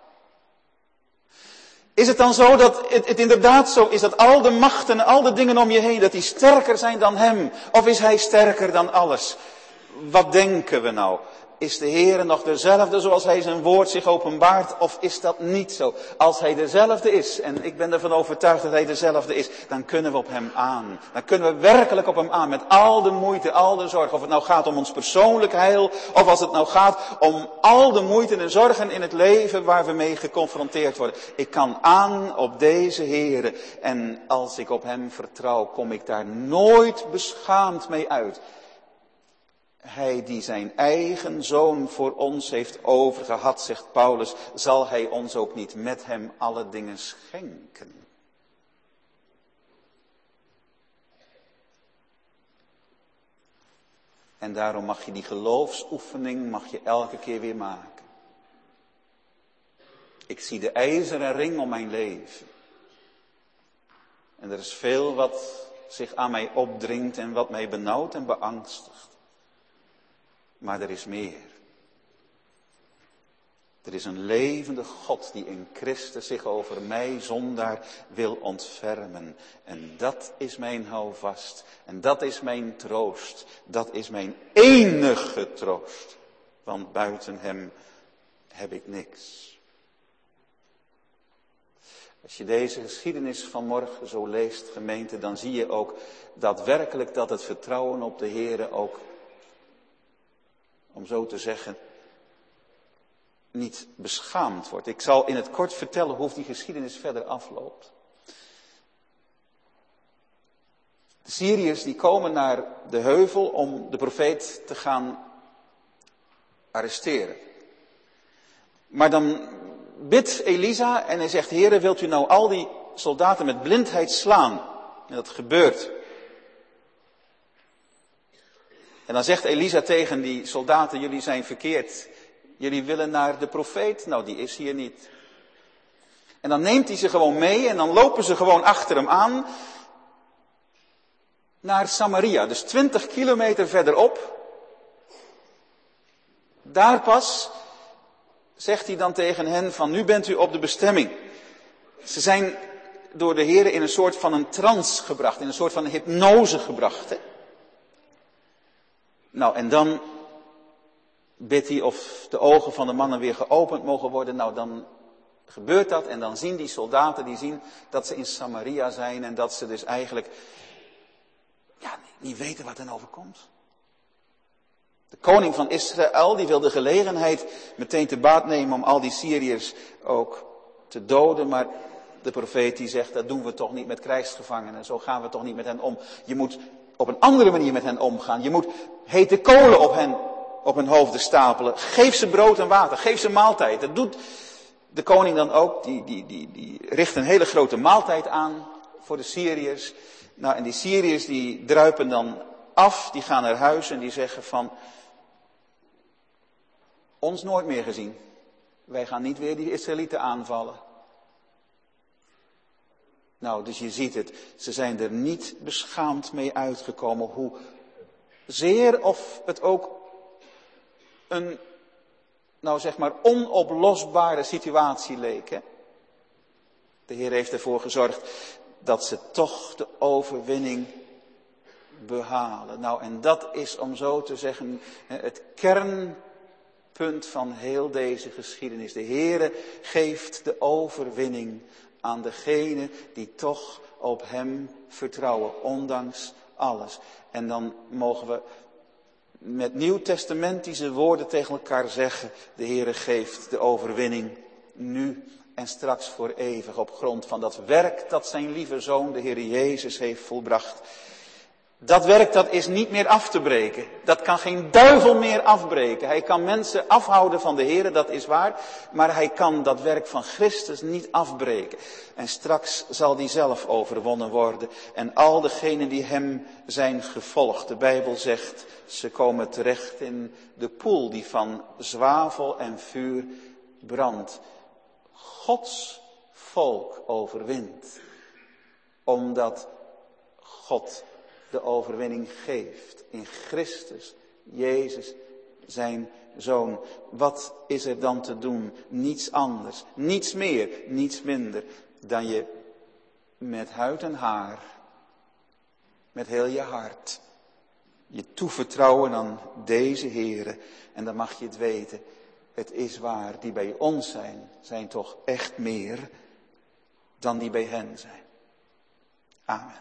Is het dan zo dat het inderdaad zo is dat al de machten en al de dingen om je heen, dat die sterker zijn dan hem? Of is hij sterker dan alles? Wat denken we nou? Is de Heer nog dezelfde zoals hij zijn woord zich openbaart? Of is dat niet zo? Als hij dezelfde is, en ik ben ervan overtuigd dat hij dezelfde is, dan kunnen we op hem aan. Dan kunnen we werkelijk op hem aan met al de moeite, al de zorg. Of het nou gaat om ons persoonlijk heil, of als het nou gaat om al de moeite en zorgen in het leven waar we mee geconfronteerd worden. Ik kan aan op deze Heer. En als ik op hem vertrouw, kom ik daar nooit beschaamd mee uit. Hij die zijn eigen zoon voor ons heeft overgehad, zegt Paulus, zal hij ons ook niet met hem alle dingen schenken. En daarom mag je die geloofsoefening mag je elke keer weer maken. Ik zie de ijzeren ring om mijn leven. En er is veel wat zich aan mij opdringt en wat mij benauwt en beangstigt. Maar er is meer. Er is een levende God die in Christus zich over mij zondaar wil ontfermen. En dat is mijn houvast. En dat is mijn troost. Dat is mijn enige troost. Want buiten hem heb ik niks. Als je deze geschiedenis van morgen zo leest, gemeente, dan zie je ook daadwerkelijk dat het vertrouwen op de Heere ook, om zo te zeggen, niet beschaamd wordt. Ik zal in het kort vertellen hoe die geschiedenis verder afloopt. De Syriërs die komen naar de heuvel om de profeet te gaan arresteren. Maar dan bidt Elisa en hij zegt, Heere, wilt u nou al die soldaten met blindheid slaan? En dat gebeurt. En dan zegt Elisa tegen die soldaten, jullie zijn verkeerd. Jullie willen naar de profeet? Nou, die is hier niet. En dan neemt hij ze gewoon mee en dan lopen ze gewoon achter hem aan naar Samaria. Dus 20 kilometer verderop. Daar pas zegt hij dan tegen hen van, nu bent u op de bestemming. Ze zijn door de Heer in een soort van een trance gebracht, in een soort van hypnose gebracht. Hè? Nou, en dan bidt hij of de ogen van de mannen weer geopend mogen worden. Nou, dan gebeurt dat en dan zien die soldaten, die zien dat ze in Samaria zijn en dat ze dus eigenlijk niet weten wat hen overkomt. De koning van Israël, die wil de gelegenheid meteen te baat nemen om al die Syriërs ook te doden, maar de profeet die zegt, dat doen we toch niet met krijgsgevangenen, zo gaan we toch niet met hen om. Je moet op een andere manier met hen omgaan. Je moet hete kolen op hun hoofden stapelen. Geef ze brood en water, geef ze maaltijd. Dat doet de koning dan ook, die richt een hele grote maaltijd aan voor de Syriërs. Nou, en die Syriërs die druipen dan af, die gaan naar huis en die zeggen van, ons nooit meer gezien. Wij gaan niet weer die Israëlieten aanvallen. Nou, dus je ziet het, ze zijn er niet beschaamd mee uitgekomen, hoe zeer of het ook een, nou zeg maar, onoplosbare situatie leek. Hè? De Heer heeft ervoor gezorgd dat ze toch de overwinning behalen. Nou, en dat is, om zo te zeggen, het kernpunt van heel deze geschiedenis. De Heere geeft de overwinning aan degene die toch op hem vertrouwen, ondanks alles. En dan mogen we met nieuwtestamentische woorden tegen elkaar zeggen, de Heere geeft de overwinning nu en straks voor eeuwig op grond van dat werk dat zijn lieve Zoon, de Heer Jezus, heeft volbracht. Dat werk dat is niet meer af te breken. Dat kan geen duivel meer afbreken. Hij kan mensen afhouden van de Heer, dat is waar. Maar hij kan dat werk van Christus niet afbreken. En straks zal die zelf overwonnen worden. En al degenen die hem zijn gevolgd. De Bijbel zegt, ze komen terecht in de poel die van zwavel en vuur brandt. Gods volk overwint. Omdat God de overwinning geeft in Christus, Jezus, zijn Zoon. Wat is er dan te doen? Niets anders, niets meer, niets minder dan je met huid en haar, met heel je hart, je toevertrouwen aan deze Heere. En dan mag je het weten, het is waar, die bij ons zijn toch echt meer dan die bij hen zijn. Amen.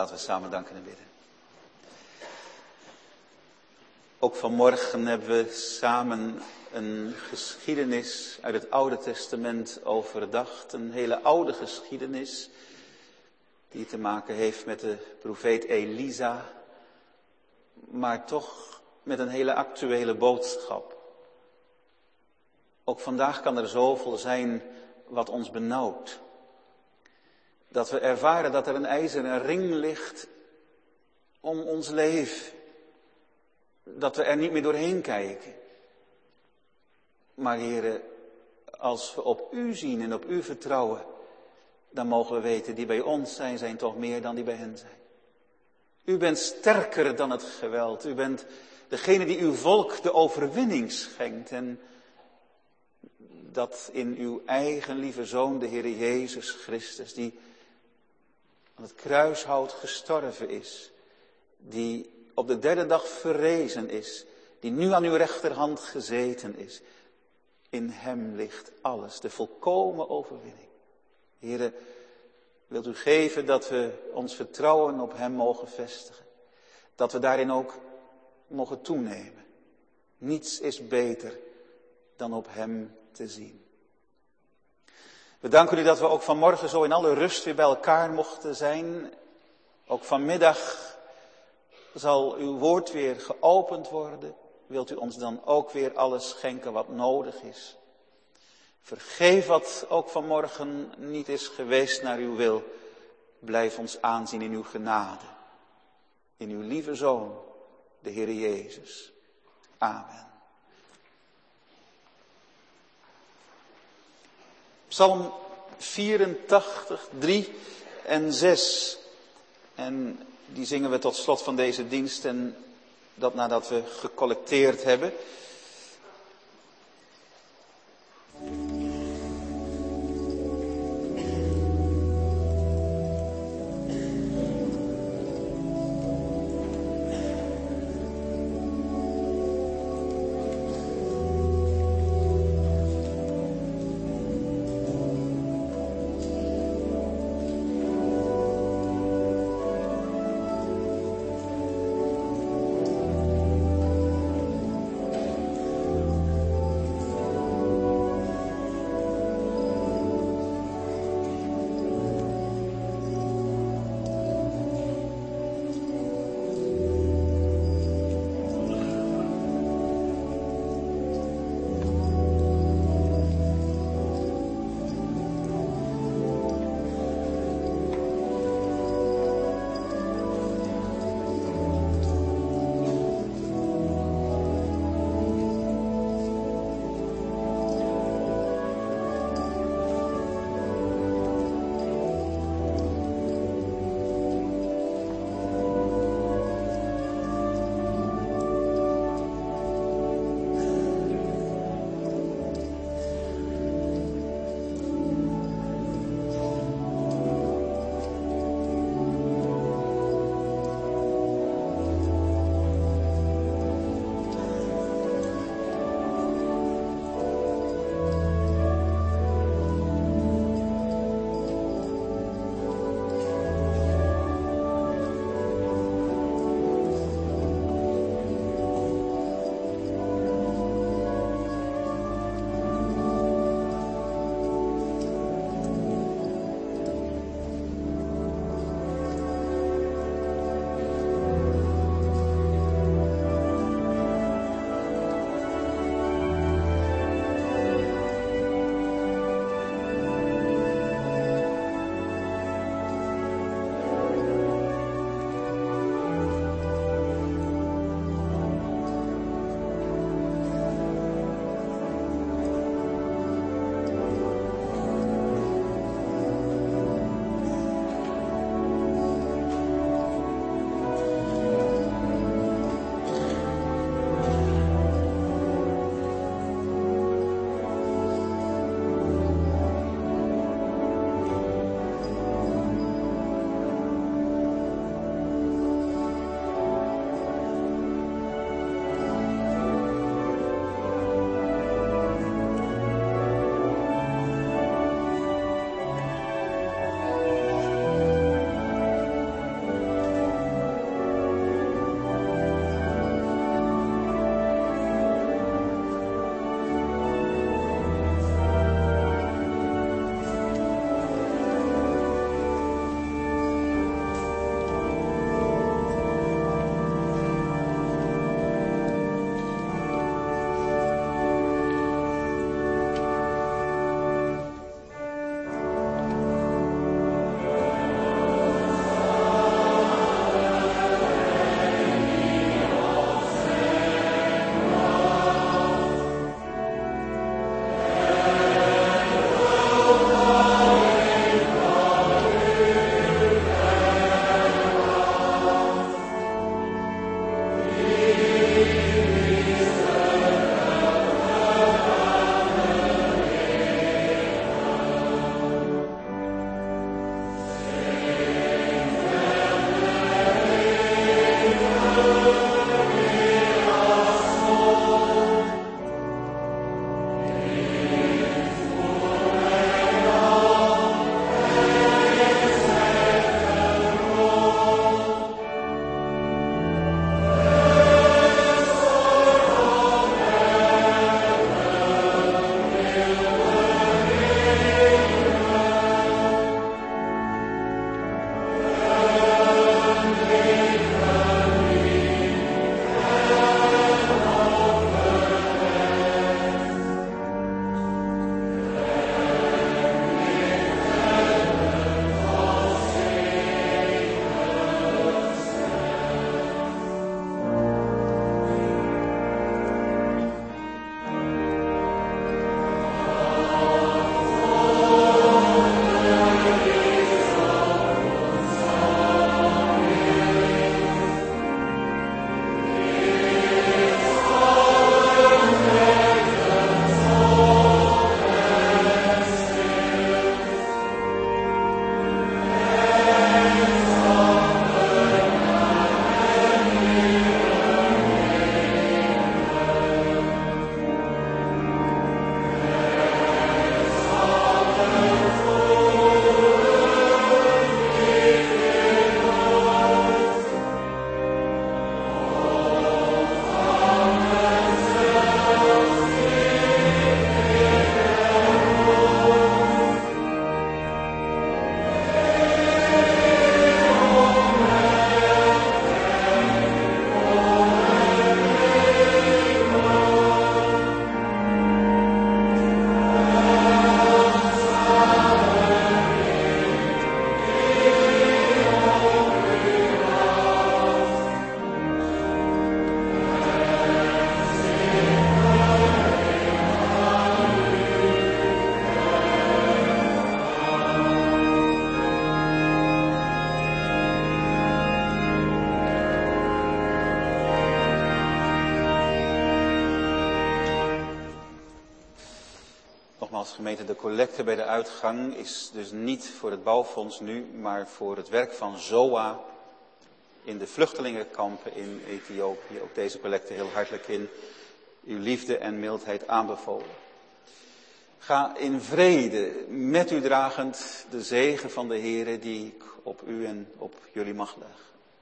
Laten we samen danken en bidden. Ook vanmorgen hebben we samen een geschiedenis uit het Oude Testament overdacht. Een hele oude geschiedenis die te maken heeft met de profeet Elisa, maar toch met een hele actuele boodschap. Ook vandaag kan er zoveel zijn wat ons benauwt. Dat we ervaren dat er een ijzeren ring ligt om ons leven. Dat we er niet meer doorheen kijken. Maar Heere, als we op u zien en op u vertrouwen, dan mogen we weten, die bij ons zijn, zijn toch meer dan die bij hen zijn. U bent sterker dan het geweld. U bent degene die uw volk de overwinning schenkt. En dat in uw eigen lieve Zoon, de Heer Jezus Christus, die aan het kruishout gestorven is, die op de derde dag verrezen is, die nu aan uw rechterhand gezeten is. In hem ligt alles, de volkomen overwinning. Heere, wilt u geven dat we ons vertrouwen op hem mogen vestigen. Dat we daarin ook mogen toenemen. Niets is beter dan op hem te zien. We danken u dat we ook vanmorgen zo in alle rust weer bij elkaar mochten zijn. Ook vanmiddag zal uw woord weer geopend worden. Wilt u ons dan ook weer alles schenken wat nodig is. Vergeef wat ook vanmorgen niet is geweest naar uw wil. Blijf ons aanzien in uw genade. In uw lieve Zoon, de Heer Jezus. Amen. Psalm 84, 3 en 6. En die zingen we tot slot van deze dienst en dat nadat we gecollecteerd hebben. gemeente, de collecte bij de uitgang is dus niet voor het bouwfonds nu, maar voor het werk van ZOA in de vluchtelingenkampen in Ethiopië. Ook deze collecte heel hartelijk in uw liefde en mildheid aanbevolen. Ga in vrede met u dragend de zegen van de Heere die ik op u en op jullie mag leggen.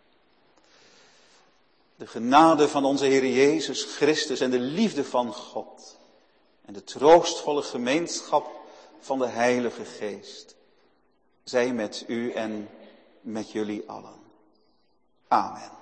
De genade van onze Heer Jezus Christus en de liefde van God en de troostvolle gemeenschap van de Heilige Geest zij met u en met jullie allen. Amen.